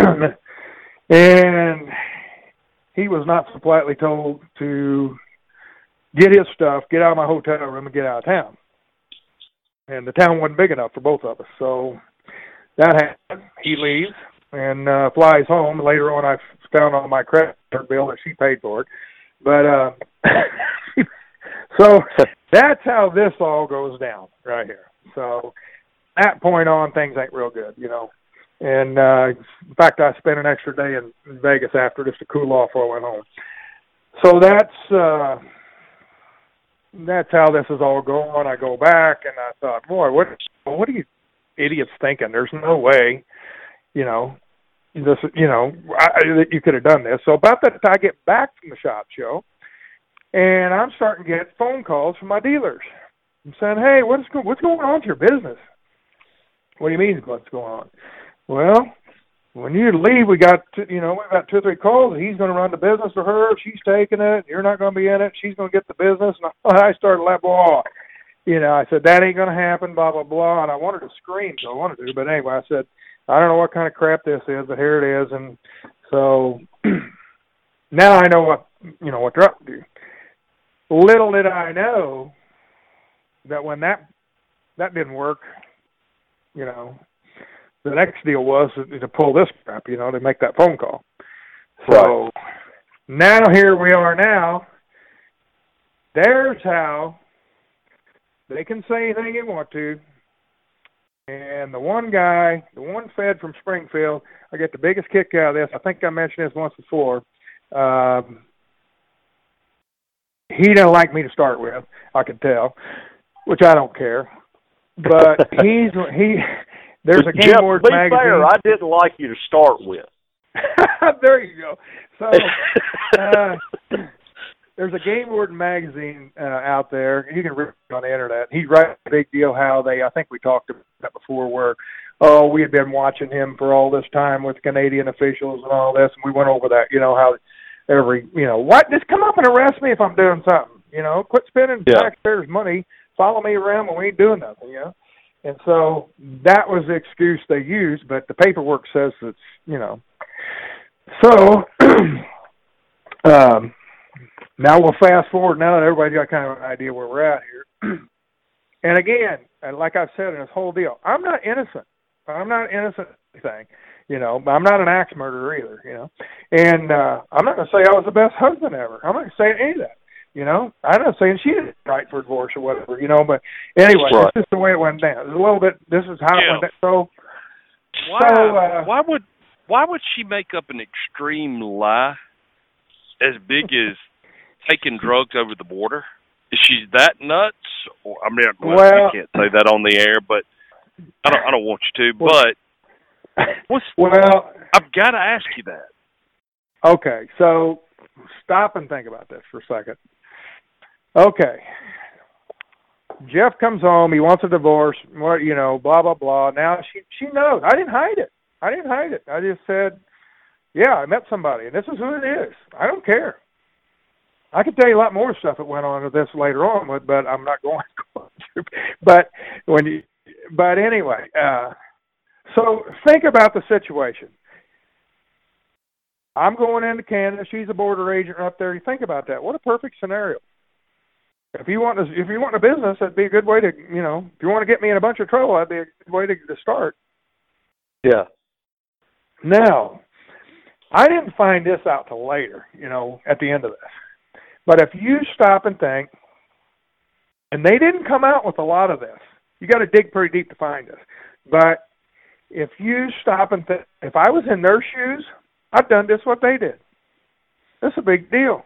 And he was not so politely told to get his stuff, get out of my hotel room, and get out of town. And the town wasn't big enough for both of us. So that happened. He leaves and uh, flies home. Later on, I found on my credit card bill that she paid for it. But uh, so that's how this all goes down right here. So at that point on, things ain't real good, you know. And, uh, in fact, I spent an extra day in, in Vegas after just to cool off before I went home. So that's uh, that's how this is all going. I go back, and I thought, boy, what what are you idiots thinking? There's no way, you know, this, you know, I, that you could have done this. So about that time, I get back from the SHOT Show, and I'm starting to get phone calls from my dealers. I'm saying, hey, what's, go- what's going on with your business? What do you mean what's going on? Well, when you leave, we got, two, you know, we got two or three calls. He's going to run the business for her. She's taking it. You're not going to be in it. She's going to get the business. And I started laughing. Oh, you know, I said, that ain't going to happen, blah, blah, blah. And I wanted to scream, so I wanted to. But anyway, I said, I don't know what kind of crap this is, but here it is. And so now I know what, you know, what they're up to. Little did I know that when that that didn't work, you know, the next deal was to, to pull this crap, you know, to make that phone call. So right. Now here we are now. There's how they can say anything they want to. And the one guy, the one Fed from Springfield, I get the biggest kick out of this. I think I mentioned this once before. Um, he didn't like me to start with, I could tell, which I don't care. But he's he there's a Game Jeff, Awards be magazine. fair, I didn't like you to start with. There you go. So uh, there's a Game Awards magazine uh, out there. You can read it on the internet. He writes a big deal how they, I think we talked about that before, where, oh, we had been watching him for all this time with Canadian officials and all this, and we went over that, you know, how every, you know, what, just come up and arrest me if I'm doing something, you know, quit spending yeah. taxpayers' money, follow me around when we ain't doing nothing, you know. And so that was the excuse they used, but the paperwork says it's, you know. So um, now we'll fast forward now that everybody's got kind of an idea where we're at here. And again, like I've said in this whole deal, I'm not innocent. I'm not innocent of anything, you know. I'm not an axe murderer either, you know. And uh, I'm not going to say I was the best husband ever. I'm not going to say any of that. You know, I'm not saying she didn't right for divorce or whatever, you know, but anyway, right. It's just the way it went down. It's a little bit, this is how yeah. it went down. So, why, so uh, why would why would she make up an extreme lie as big as taking drugs over the border? Is she that nuts? Or, I mean, well, well, you can't say that on the air, but I don't, I don't want you to, well, but what's, well, I've got to ask you that. Okay, so stop and think about this for a second. Okay. Jeff comes home. He wants a divorce. What you know, blah blah blah. Now she she knows. I didn't hide it. I didn't hide it. I just said, yeah, I met somebody, and this is who it is. I don't care. I could tell you a lot more stuff that went on with this later on, but, but I'm not going to. But when you, but anyway, uh, so think about the situation. I'm going into Canada. She's a border agent up there. You think about that. What a perfect scenario. If you want to, if you want a business, that'd be a good way to, you know, if you want to get me in a bunch of trouble, that'd be a good way to, to start. Yeah. Now, I didn't find this out till later, you know, at the end of this. But if you stop and think, and they didn't come out with a lot of this. You got to dig pretty deep to find this. But if you stop and think, if I was in their shoes, I've done this what they did. This is a big deal.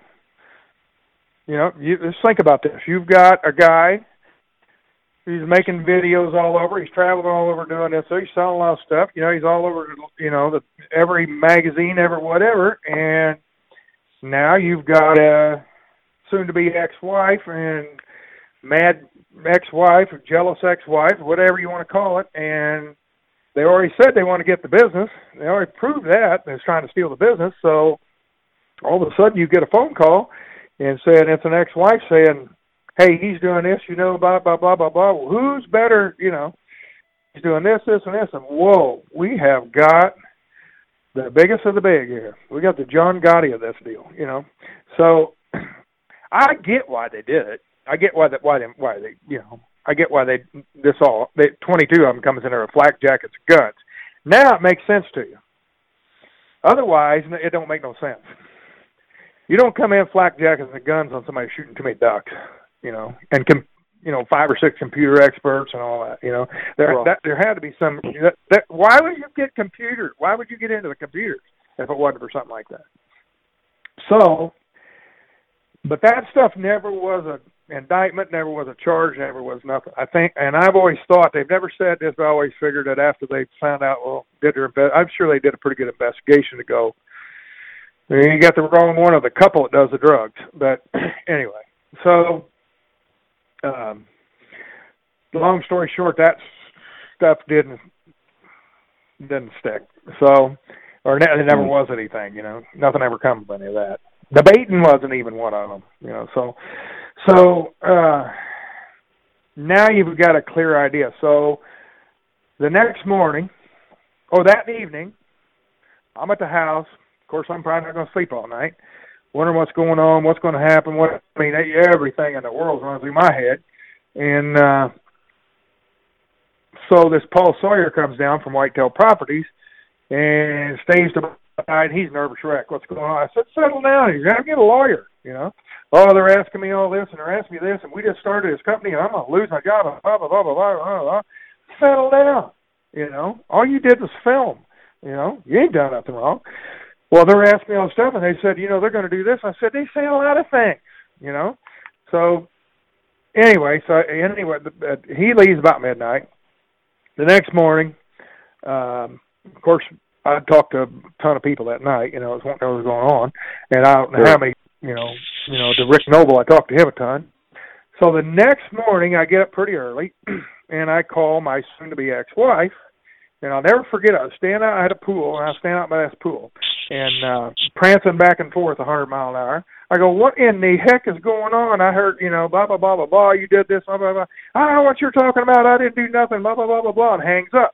You know, you just think about this. You've got a guy who's making videos all over. He's traveling all over doing this. So he's selling a lot of stuff. You know, he's all over, you know, the, every magazine, every whatever. And now you've got a soon-to-be ex-wife and mad ex-wife, jealous ex-wife, whatever you want to call it. And they already said they want to get the business. They already proved that. They're trying to steal the business. So all of a sudden you get a phone call and saying it's an ex-wife saying, hey, he's doing this, you know, blah, blah, blah, blah, blah. Well, who's better, you know, he's doing this, this, and this. And, whoa, we have got the biggest of the big here. We got the John Gotti of this deal, you know. So I get why they did it. I get why, that, why, they, why they, you know, I get why they, this all, they, twenty-two of them comes in there with flak jackets and guns. Now it makes sense to you. Otherwise, it don't make no sense. You don't come in flak jackets and guns on somebody shooting too many ducks, you know, and com, you know five or six computer experts and all that. You know, there Right. that, there had to be some. That, that, why would you get computers? Why would you get into the computers if it wasn't for something like that? So, but that stuff never was a indictment, never was a charge, never was nothing. I think, and I've always thought they've never said this, but I always figured that after they found out, well, did their best. I'm sure they did a pretty good investigation to go. I mean, you got the wrong one of the couple that does the drugs. But anyway, so um, long story short, that stuff didn't didn't stick. So, or ne- it never was anything. You know, nothing ever come of any of that. The baiting wasn't even one of them. You know, so so uh, now you've got a clear idea. So the next morning, or that evening, I'm at the house. Of course, I'm probably not going to sleep all night, wondering what's going on, what's going to happen. What I mean, everything in the world's running through my head. And uh, so this Paul Sawyer comes down from Whitetail Properties and stays to my side. He's nervous wreck. What's going on? I said, settle down. You got to get a lawyer, you know. Oh, they're asking me all this, and they're asking me this, and we just started this company, and I'm going to lose my job, blah, blah, blah, blah, blah, blah, blah. Settle down, you know. All you did was film, you know. You ain't done nothing wrong. Well, they're asking me all this stuff, and they said, you know, they're going to do this. I said, they say a lot of things, you know. So, anyway, so anyway, he leaves about midnight. The next morning, Um, of course, I talked to a ton of people that night. You know, it was what was going on, and I don't know how many. You know, you know, to Rick Noble, I talked to him a ton. So the next morning, I get up pretty early, and I call my soon-to-be ex-wife. And I'll never forget, I was standing out, I had a pool, and I was standing out by this pool, and uh, prancing back and forth a hundred mile an hour. I go, what in the heck is going on? I heard, you know, blah, blah, blah, blah, blah, you did this, blah, blah, blah. I don't know what you're talking about. I didn't do nothing, blah, blah, blah, blah, blah, and hangs up.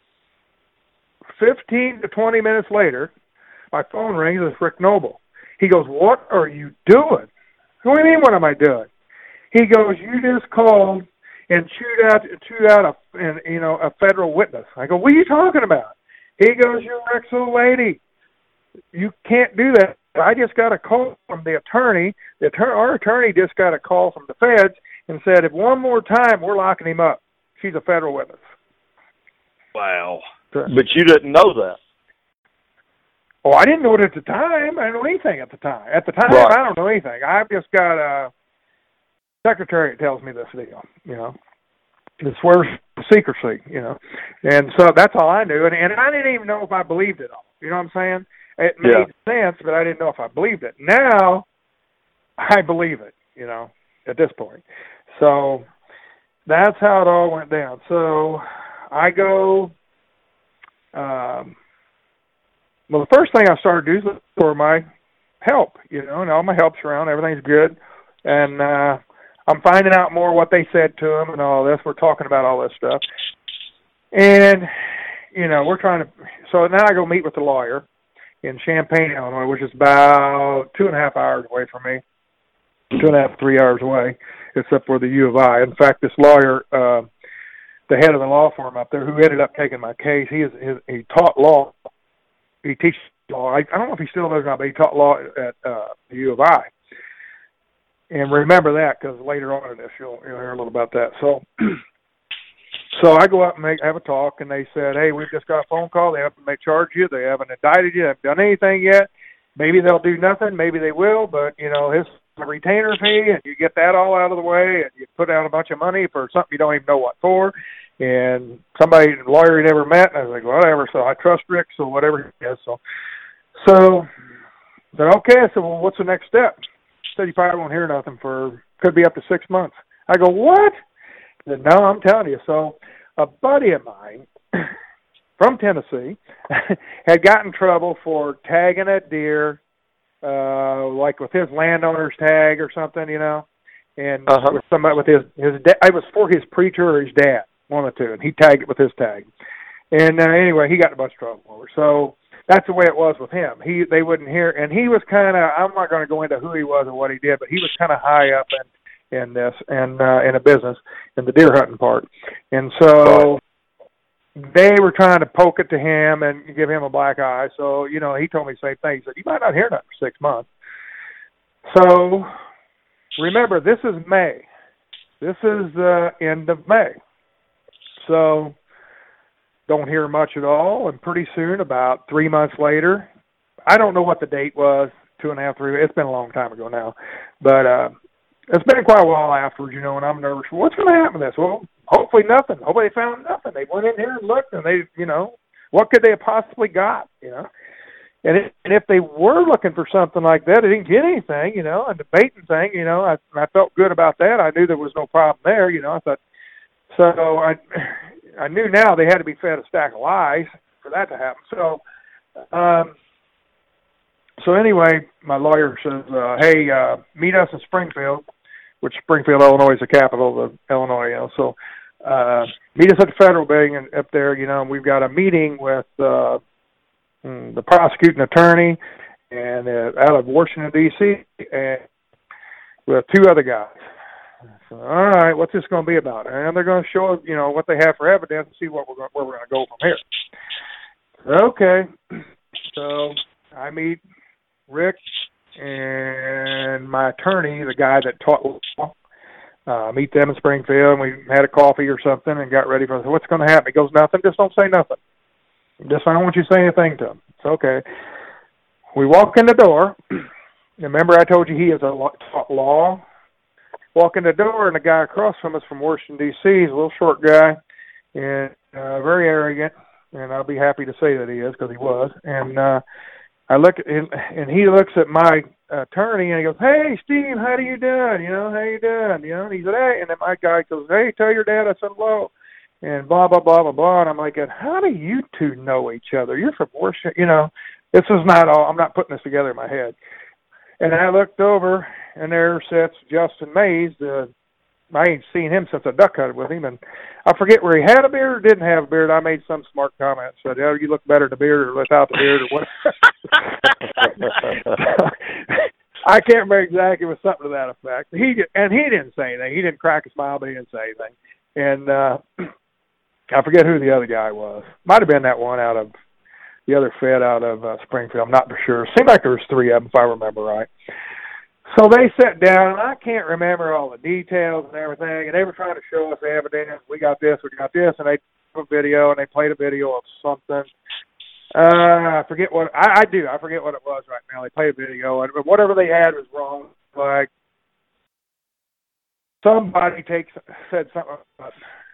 Fifteen to twenty minutes later, my phone rings, it's Rick Noble. He goes, what are you doing? What do you mean, what am I doing? He goes, you just called and chewed out, chewed out a, and, you know, a federal witness. I go, what are you talking about? He goes, you're Rick's old lady. You can't do that. I just got a call from the attorney. The attorney, our attorney just got a call from the feds and said, if one more time, we're locking him up. She's a federal witness. Wow. So, but you didn't know that. Oh, I didn't know it at the time. I didn't know anything at the time. At the time, right. I don't know anything. I've just got a secretary that tells me this deal, you know. It swears secrecy, you know. And so that's all I knew. And, and I didn't even know if I believed it all. You know what I'm saying? It made yeah. sense, but I didn't know if I believed it. Now, I believe it, you know, at this point. So that's how it all went down. So I go, um, well, the first thing I started doing was for my help, you know, and all my help's around. Everything's good. And uh, I'm finding out more what they said to them and all this. We're talking about all this stuff. And, you know, we're trying to – so now I go meet with the lawyer in Champaign, Illinois, which is about two and a half hours away from me, two and a half, three hours away, except for the U of I. In fact, this lawyer, uh, the head of the law firm up there, who ended up taking my case, he is his, he taught law. He teaches law. I, I don't know if he still does or not, but he taught law at uh, the U of I. And remember that, because later on in this, you'll, you'll hear a little about that. So so I go up and make, have a talk, and they said, hey, we've just got a phone call. They haven't they charged you. They haven't indicted you. They haven't done anything yet. Maybe they'll do nothing. Maybe they will. But, you know, it's a retainer fee, and you get that all out of the way, and you put down a bunch of money for something you don't even know what for. And somebody, a lawyer you never met, and I was like, whatever. So I trust Rick, so whatever he is. So, so I said, okay. I said, well, what's the next step? He said, you probably won't hear nothing for, could be up to six months. I go, what? He said, no, I'm telling you. So a buddy of mine from Tennessee had gotten in trouble for tagging a deer, uh, like with his landowner's tag or something, you know, and uh-huh. with somebody with his, his dad. I was for his preacher or his dad, one of the two, and he tagged it with his tag. And uh, anyway, he got in a bunch of trouble over. So that's the way it was with him. He They wouldn't hear, and he was kind of, I'm not going to go into who he was or what he did, but he was kind of high up in, in this, and uh, in a business, in the deer hunting part. And so they were trying to poke it to him and give him a black eye. So, you know, he told me the same thing. He said, you might not hear nothing for six months. So remember, this is May. This is the end of May. So don't hear much at all. And pretty soon, about three months later, I don't know what the date was, two and a half, three. It's been a long time ago now. But uh, it's been quite a while afterwards, you know, and I'm nervous. What's going to happen to this? Well, hopefully nothing. Hopefully they found nothing. They went in here and looked, and they, you know, what could they have possibly got, you know? And, it, and if they were looking for something like that, they didn't get anything, you know, and the baiting thing, you know, I, I felt good about that. I knew there was no problem there, you know. I thought, so I I knew now they had to be fed a stack of lies for that to happen. So, um, so anyway, my lawyer says, uh, hey, uh, meet us in Springfield, which Springfield, Illinois is the capital of Illinois, you know. So uh, meet us at the federal building and up there, you know, and we've got a meeting with uh, the prosecuting attorney and uh, out of Washington, D C, and with two other guys. So, all right, what's this going to be about? And they're going to show, you know, what they have for evidence and see what we're going, where we're going to go from here. Okay. So I meet Rick and my attorney, the guy that taught law. Uh, meet them in Springfield, and we had a coffee or something and got ready for it. What's going to happen? He goes, nothing. Just don't say nothing. Just I don't want you to say anything to him. It's okay. We walk in the door. Remember I told you he is a law, taught law. Walk in the door, and the guy across from us from Washington, D C, he's a little short guy, and uh, very arrogant, and I'll be happy to say that he is because he was. And uh, I look at him, and he looks at my attorney, and he goes, "Hey, Steve, how do you doing? You know, how you doing? You know?" And he said, "Hey," and then my guy goes, "Hey, tell your dad I said hello." And blah, blah, blah, blah, blah. And I'm like, how do you two know each other? You're from Washington. You know, this is not all, I'm not putting this together in my head. And I looked over, and there sits Justin Mays. The, I ain't seen him since I duck hunted with him. And I forget where he had a beard or didn't have a beard. I made some smart comment. Said, oh, you look better in the beard or without the beard or what. I can't remember exactly. It was something to that effect. He did, and he didn't say anything. He didn't crack a smile, but he didn't say anything. And, uh, I forget who the other guy was. Might have been that one out of the other Fed out of uh, Springfield. I'm not for sure. Seemed like there was three of them, if I remember right. So they sat down, and I can't remember all the details and everything, and they were trying to show us evidence. We got this, we got this, and they took a video, and they played a video of something. Uh, I forget what I, I do. I forget what it was right now. They played a video, and whatever they had was wrong. Like somebody takes said something about,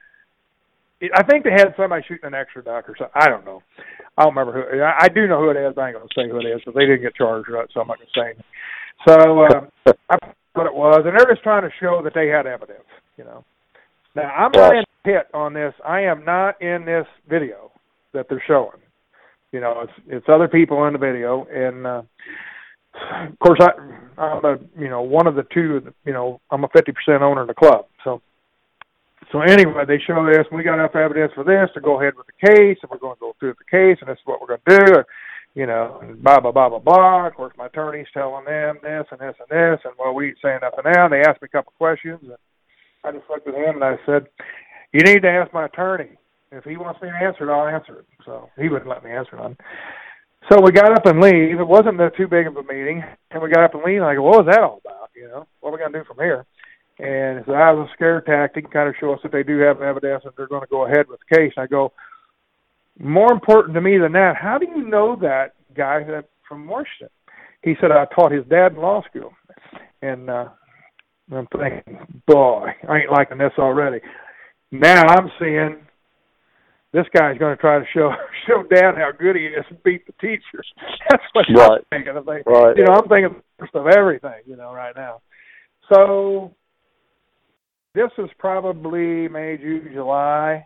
I think they had somebody shooting an extra duck or something. I don't know. I don't remember who. I, I do know who it is, but I ain't going to say who it is because they didn't get charged right, so I'm not going to say anything. So uh, I forget what it was, and they're just trying to show that they had evidence, you know. Now, I'm not in the pit on this. I am not in this video that they're showing. You know, it's it's other people in the video, and uh, of course, I, I'm a, you know, one of the two, you know, I'm a fifty percent owner in the club, so. So anyway, they show this, and we got enough evidence for this to go ahead with the case, and we're going to go through the case, and this is what we're going to do, and, you know, and blah, blah, blah, blah, blah. Of course, my attorney's telling them this and this and this, and, well, we ain't saying nothing now. And they asked me a couple questions, and I just looked at him, and I said, you need to ask my attorney. If he wants me to answer it, I'll answer it. So he wouldn't let me answer none. So we got up and leave. It wasn't too big of a meeting, and we got up and leave, and I go, what was that all about, you know? What are we going to do from here? And so I was a scare tactic, kind of show us that they do have evidence and they're going to go ahead with the case. I go, more important to me than that, how do you know that guy that from Washington? He said, I taught his dad in law school. And uh, I'm thinking, boy, I ain't liking this already. Now I'm seeing this guy's going to try to show show Dad how good he is and beat the teacher. That's what right. I'm thinking. I'm thinking right. You know, I'm thinking first of everything, you know, right now. So this is probably May, June, July.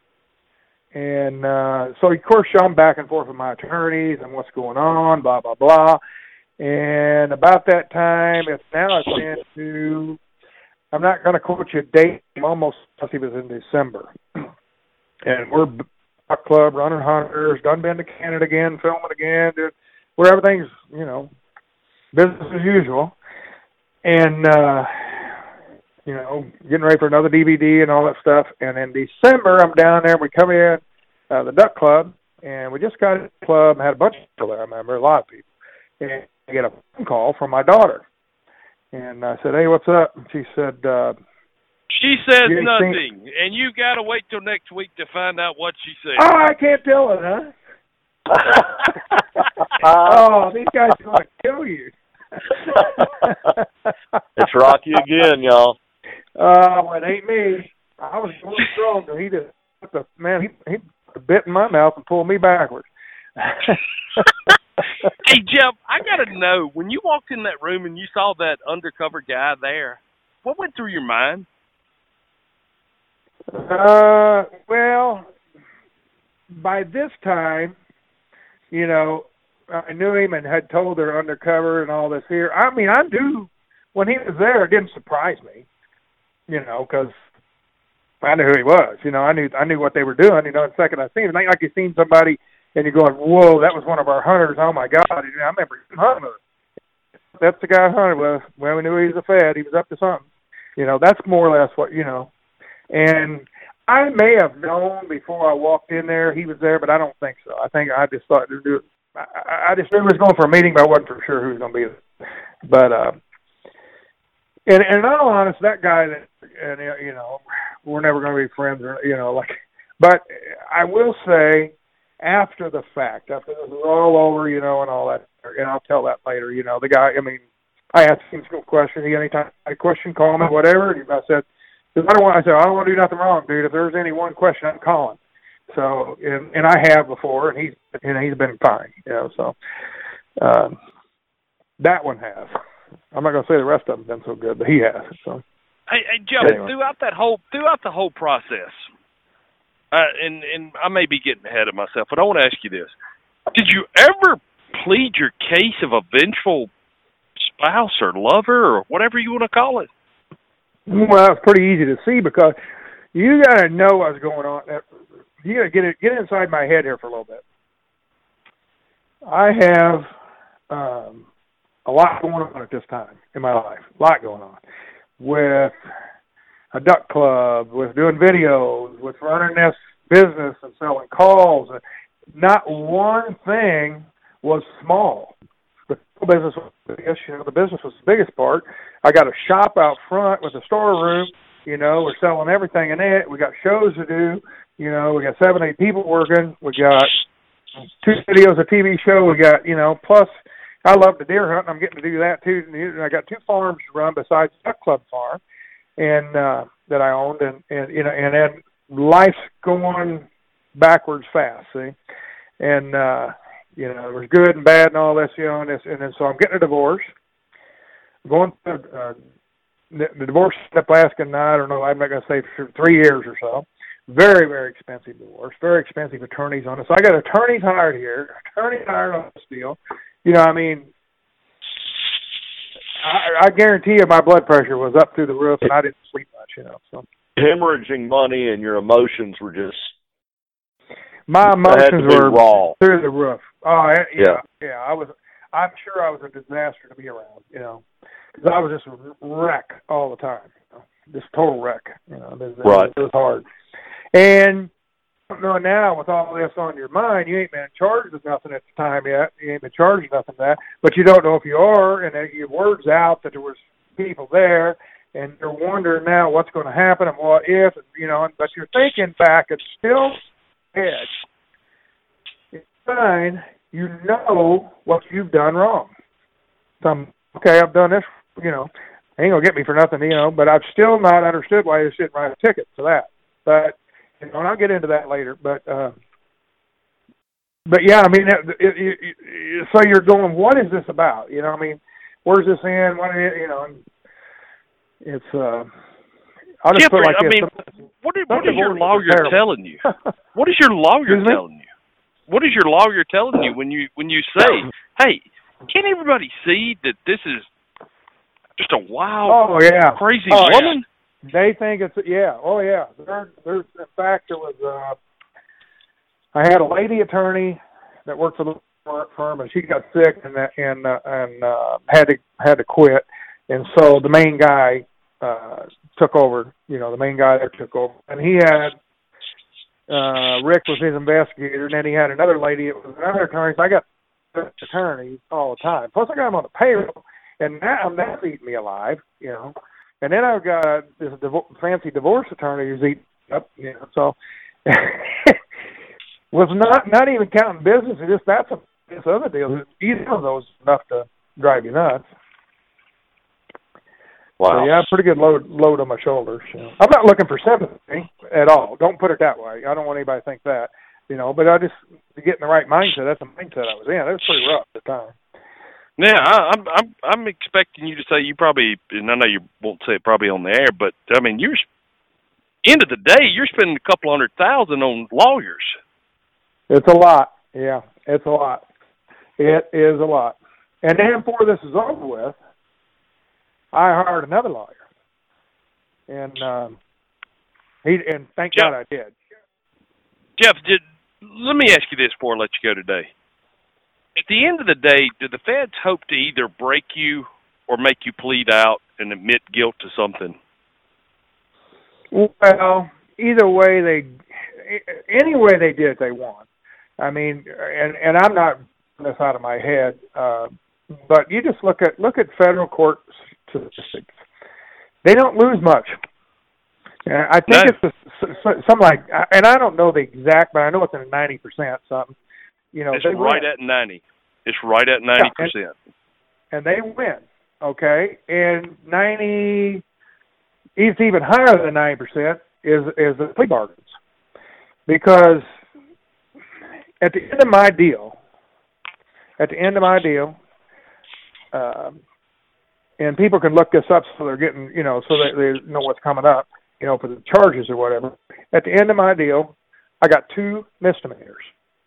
And uh, so, of course, I'm back and forth with my attorneys and what's going on, blah, blah, blah. And about that time, it's now it's into, I'm not going to quote you a date, I'm almost, I think it was in December. And we're Buck Club, running hunters, done been to Canada again, filming again, dude, where everything's, you know, business as usual. And, uh, you know, getting ready for another D V D and all that stuff. And in December, I'm down there. We come in, uh, the Duck Club, and we just got in the club and had a bunch of people there, I remember, a lot of people. And I get a phone call from my daughter. And I said, hey, what's up? And she said, uh, she says nothing, seen... and you got to wait till next week to find out what she said. Oh, I can't tell it, huh? Oh, these guys are going to kill you. It's Rocky again, y'all. Uh, well, it ain't me. I was going strong, but he just put the, man, he, he put the bit in my mouth and pulled me backwards. Hey, Jeff, I got to know, when you walked in that room and you saw that undercover guy there, what went through your mind? Uh, well, by this time, you know, I knew him and had told her undercover and all this here. I mean, I knew when he was there, it didn't surprise me, you know, because I knew who he was. You know, I knew I knew what they were doing. You know, the second I seen him, it's not like you seen somebody and you're going, whoa, that was one of our hunters. Oh, my God. And I remember hunting with him. That's the guy I hunted with. Well, we knew he was a Fed. He was up to something. You know, that's more or less what, you know. And I may have known before I walked in there he was there, but I don't think so. I think I just thought to do it. I, I just knew he was going for a meeting, but I wasn't for sure who was going to be there. But, uh, and, and in all honesty, that guy, that, and you know, we're never going to be friends, or you know, like. But I will say, after the fact, after this is all over, you know, and all that, and I'll tell that later. You know, the guy. I mean, I asked him a question. He anytime I had a question, call me, whatever. And I said, I don't want. I said, I don't want to do nothing wrong, dude. If there's any one question, I'm calling. So, and, and I have before, and he's and he's been fine. You know, so um, that one has. I'm not going to say the rest of them been so good, but he has. So, hey, hey Joe, anyway. throughout that whole throughout the whole process, uh, and and I may be getting ahead of myself, but I want to ask you this: did you ever plead your case of a vengeful spouse or lover or whatever you want to call it? Well, it's pretty easy to see because you got to know what's going on. You got to get it, get inside my head here for a little bit. I have um, a lot going on at this time in my life. A lot going on with a duck club, with doing videos, with running this business and selling calls. Not one thing was small. The business was the biggest, you know, the business was the biggest part. I got a shop out front with a storeroom. You know, we're selling everything in it. We got shows to do. You know, we got seven, eight people working. We got two videos, a T V show. We got, you know, plus I love the deer hunt, and I'm getting to do that too. And I got two farms to run besides the Duck Club farm, and uh, that I owned, and, and you know, and then life's going backwards fast. See, and uh, you know, there's good and bad and all this, you know, and this, and then so I'm getting a divorce. Going through uh, the, the divorce ended up lasting, I don't know, I'm not going to say for three years or so. Very, very expensive divorce. Very expensive attorneys on it. So I got attorneys hired here. Attorneys hired on this deal. You know, I mean, I, I guarantee you my blood pressure was up through the roof, and I didn't sleep much. You know, so hemorrhaging money and your emotions were just my emotions were raw through the roof. Oh yeah, yeah, yeah. I was. I'm sure I was a disaster to be around. You know, because I was just a wreck all the time. You know? Just total wreck. You know, it was, right. It was hard. And I don't know now, with all this on your mind, you ain't been charged with nothing at the time yet. You ain't been charged with nothing of that. But you don't know if you are, and your word's out that there was people there, and you're wondering now what's going to happen and what if, and, you know. But you're thinking back, it's still edge. It's fine. You know what you've done wrong. So I'm, okay, I've done this, you know. Ain't going to get me for nothing, you know. But I've still not understood why they didn't write a ticket for that. But you know, and I'll get into that later, but uh, but yeah, I mean, it, it, it, it, so you're going, what is this about? You know, I mean, where's this in? What you know? It's uh, I'll just Jeffrey, put it like I this. mean, what is, what is your lawyer telling you? What is your lawyer telling you? What is your lawyer telling you when you when you say, hey, can't everybody see that this is just a wild, oh yeah, crazy oh, woman? Yeah. They think it's, yeah, oh yeah. There, there's, in fact, there was, uh, I had a lady attorney that worked for the firm, and she got sick and and uh, and uh, had to had to quit, and so the main guy uh, took over. You know, the main guy there took over, and he had uh, Rick was his investigator, and then he had another lady. It was another attorney. So I got attorneys all the time. Plus, I got them on the payroll, and now that's eating me alive. You know. And then I've got this divo- fancy divorce attorney who's eating up, you know, so was not not even counting business. It's just that's a this other deal. Either of those is enough to drive you nuts. Wow. So yeah, pretty good load load on my shoulders. You know. I'm not looking for sympathy at all. Don't put it that way. I don't want anybody to think that, you know. But I just to get in the right mindset. That's the mindset I was in. It was pretty rough at the time. Yeah, I, I'm I'm I'm expecting you to say you probably, and I know you won't say it probably on the air, but I mean, you're end of the day, you're spending a couple hundred thousand on lawyers. It's a lot. Yeah, it's a lot. It is a lot. And then before this is over with, I hired another lawyer, and um, he and thank Jeff, God I did. Jeff, did let me ask you this before I let you go today. At the end of the day, do the feds hope to either break you or make you plead out and admit guilt to something? Well, either way, they any way they did it, they won. I mean, and and I'm not this out of my head, uh, but you just look at look at federal court statistics. They don't lose much. I think no. it's something like, and I don't know the exact, but I know it's in ninety percent something. You know, it's right win. at ninety. It's right at ninety yeah, percent. And, and they win, okay? And ninety, it's even higher than ninety percent is is the plea bargains, because at the end of my deal, at the end of my deal, uh, and people can look this up so they're getting, you know, so that they know what's coming up, you know, for the charges or whatever. At the end of my deal, I got two misdemeanors.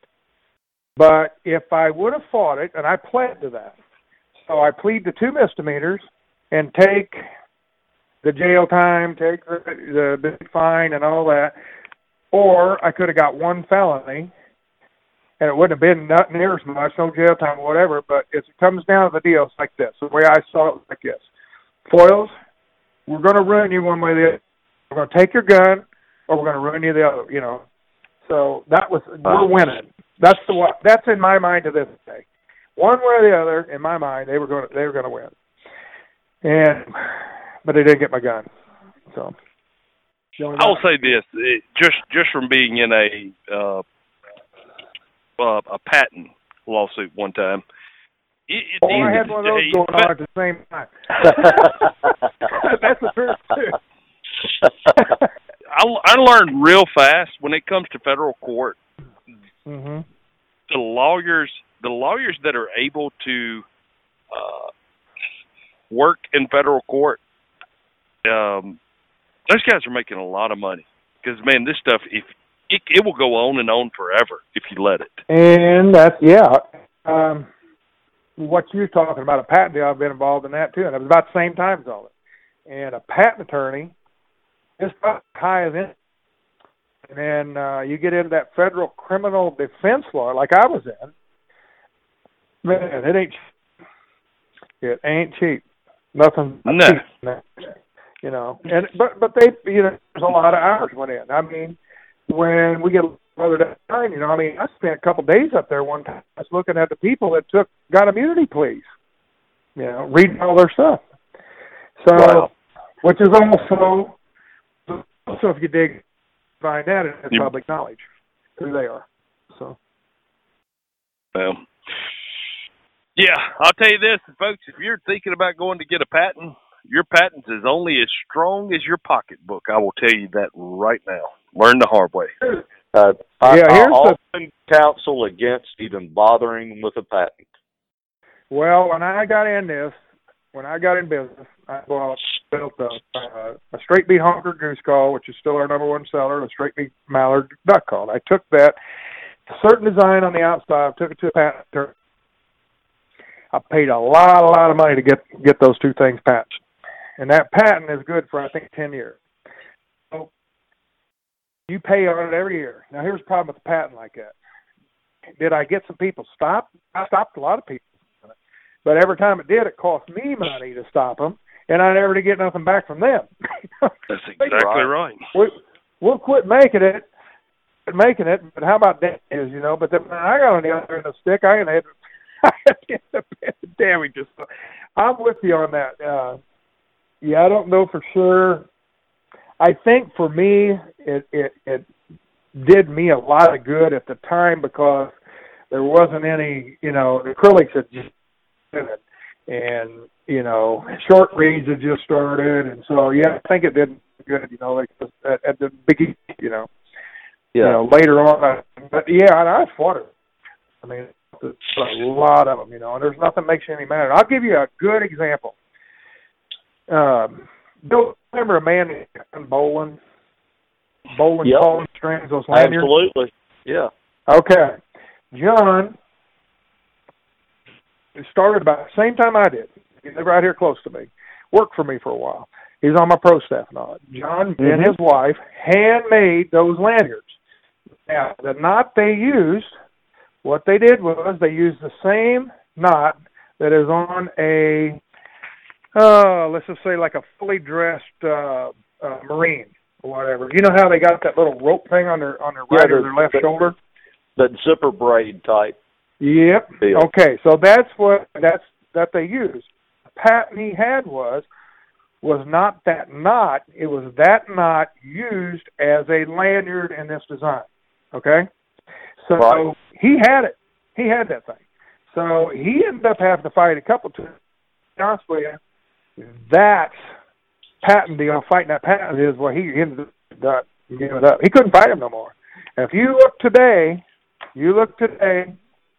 But if I would have fought it, and I pled to that, so I plead to two misdemeanors and take the jail time, take the, the big fine and all that, or I could have got one felony, and it wouldn't have been not near as much, no jail time or whatever, but if it comes down to the deal, it's like this. The way I saw it was like this. Foils, we're going to ruin you one way or the other. We're going to take your gun, or we're going to ruin you the other, you know. So that was, we're winning. That's the that's in my mind to this day. One way or the other, in my mind, they were going to, they were going to win. And but they didn't get my gun. So I will say this: it, just just from being in a uh, uh, a patent lawsuit one time. It, it, oh, I had one of those going on at the same time. That's the truth too. I, I learned real fast when it comes to federal court. Mm-hmm. The lawyers, the lawyers that are able to uh, work in federal court, um, those guys are making a lot of money. Because man, this stuff, if it, it will go on and on forever if you let it. And that's yeah. Um, what you're talking about, a patent deal, I've been involved in that too, and it was about the same time as all it. And a patent attorney is about high as in. And then uh, you get into that federal criminal defense law, like I was in. Man, it ain't cheap. It ain't cheap. Nothing no. cheap. You know, and but but they, you know, there's a lot of hours went in. I mean, when we get further down the line, you know, I mean, I spent a couple of days up there one time. I was looking at the people that took got immunity pleas. You know, reading all their stuff. So, wow. Which is also also if you dig. Find that in you, public knowledge who they are. So, well, yeah, I'll tell you this, folks. If you're thinking about going to get a patent, your patent is only as strong as your pocketbook. I will tell you that right now. Learn the hard way. Uh, I, yeah, here's I often the, counsel against even bothering with a patent. Well, when I got in this, when I got in business, I bought, built a, uh, a straight beat honker goose call, which is still our number one seller, a straight beat mallard duck call. I took that, a certain design on the outside, took it to a patent attorney. I paid a lot, a lot of money to get get those two things patented. And that patent is good for, I think, ten years. So you pay on it every year. Now, here's the problem with the patent like that. Did I get some people stopped? I stopped a lot of people. But every time it did, it cost me money to stop them, and I never did get nothing back from them. That's exactly right. We, we'll quit making it, quit making it, but how about that is, you know? But then when I got on the other end of the stick, I had independent damages. So I'm with you on that. Uh, yeah, I don't know for sure. I think for me, it, it, it did me a lot of good at the time because there wasn't any, you know, the acrylics had just it. And, you know, short reads had just started. And so, yeah, I think it did good, you know, like at, at the beginning, you know. Yeah. You know, later on. I, but, yeah, and I fought it. I mean, a lot of them, you know, and there's nothing makes you any madder. I'll give you a good example. Um, don't remember a man in bowling? Bowling, yep. calling strings, those lanyards? Absolutely, yeah. Okay. John started about the same time I did. He lived right here close to me. Worked for me for a while. He's on my pro staff and all. John mm-hmm. and his wife handmade those lanyards. Now, the knot they used, what they did was they used the same knot that is on a, uh, let's just say like a fully dressed uh, uh, Marine or whatever. You know how they got that little rope thing on their on their right yeah, or their left the, shoulder? That zipper braid type. Yep. Deal. Okay, so that's what that's that they used. The patent he had was was not that knot. It was that knot used as a lanyard in this design. Okay? So right. he had it. He had that thing. So he ended up having to fight a couple times. To be honest with you, that patent deal, fighting that patent is where he ended up giving it up. He couldn't fight him no more. And if you look today You look today,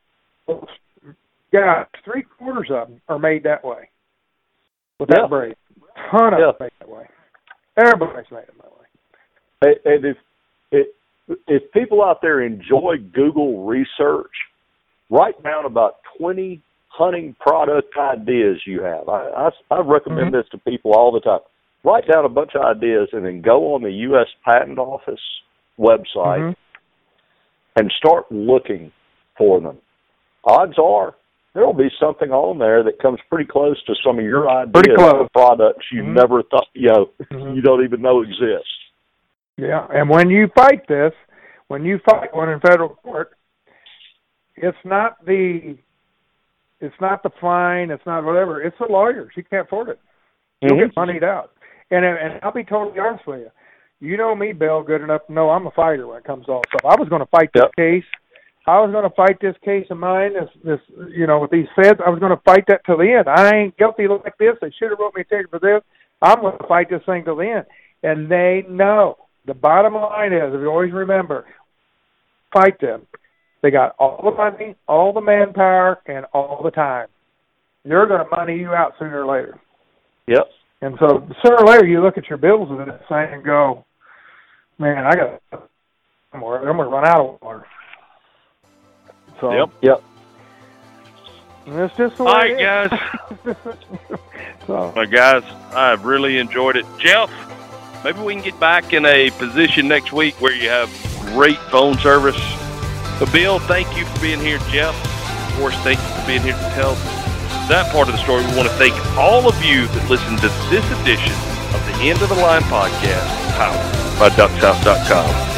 yeah, three quarters of them are made that way. With that Yeah. braid. Ton of Yeah. them made that way. Everybody's made them that way. And and if, if, if people out there enjoy Google research, write down about twenty hunting product ideas you have. I, I, I recommend Mhm. this to people all the time. Write down a bunch of ideas and then go on the U S Patent Office website Mhm. and start looking for them. Odds are there will be something on there that comes pretty close to some of your ideas Pretty close. for products you Mhm. never thought, you know, Mhm. you don't even know exist. Yeah, and when you fight this, when you fight one in federal court, it's not the it's not the fine, it's not whatever, it's the lawyers. You can't afford it. You'll Mhm. get moneyed out. And and I'll be totally honest with you. You know me, Bill, good enough to know I'm a fighter when it comes to all stuff. I was going to fight this Yep. case. I was going to fight this case of mine, this, this, you know, with these feds. I was going to fight that till the end. I ain't guilty like this. They should have wrote me a ticket for this. I'm going to fight this thing till the end. And they know. The bottom line is, if you always remember, fight them. They got all the money, all the manpower, and all the time. They're going to money you out sooner or later. Yep. And so sooner or later, you look at your bills with this thing and go, man, I got I'm going to run out of water. So, Yep. Yep. That's just the All way right, it guys. is. so, Well, guys, I've really enjoyed it. Jeff, maybe we can get back in a position next week where you have great phone service. But Bill, thank you for being here. Jeff, of course, thank you for being here to tell that part of the story. We want to thank all of you that listened to this edition of the End of the Line podcast, powered by ducks house dot com.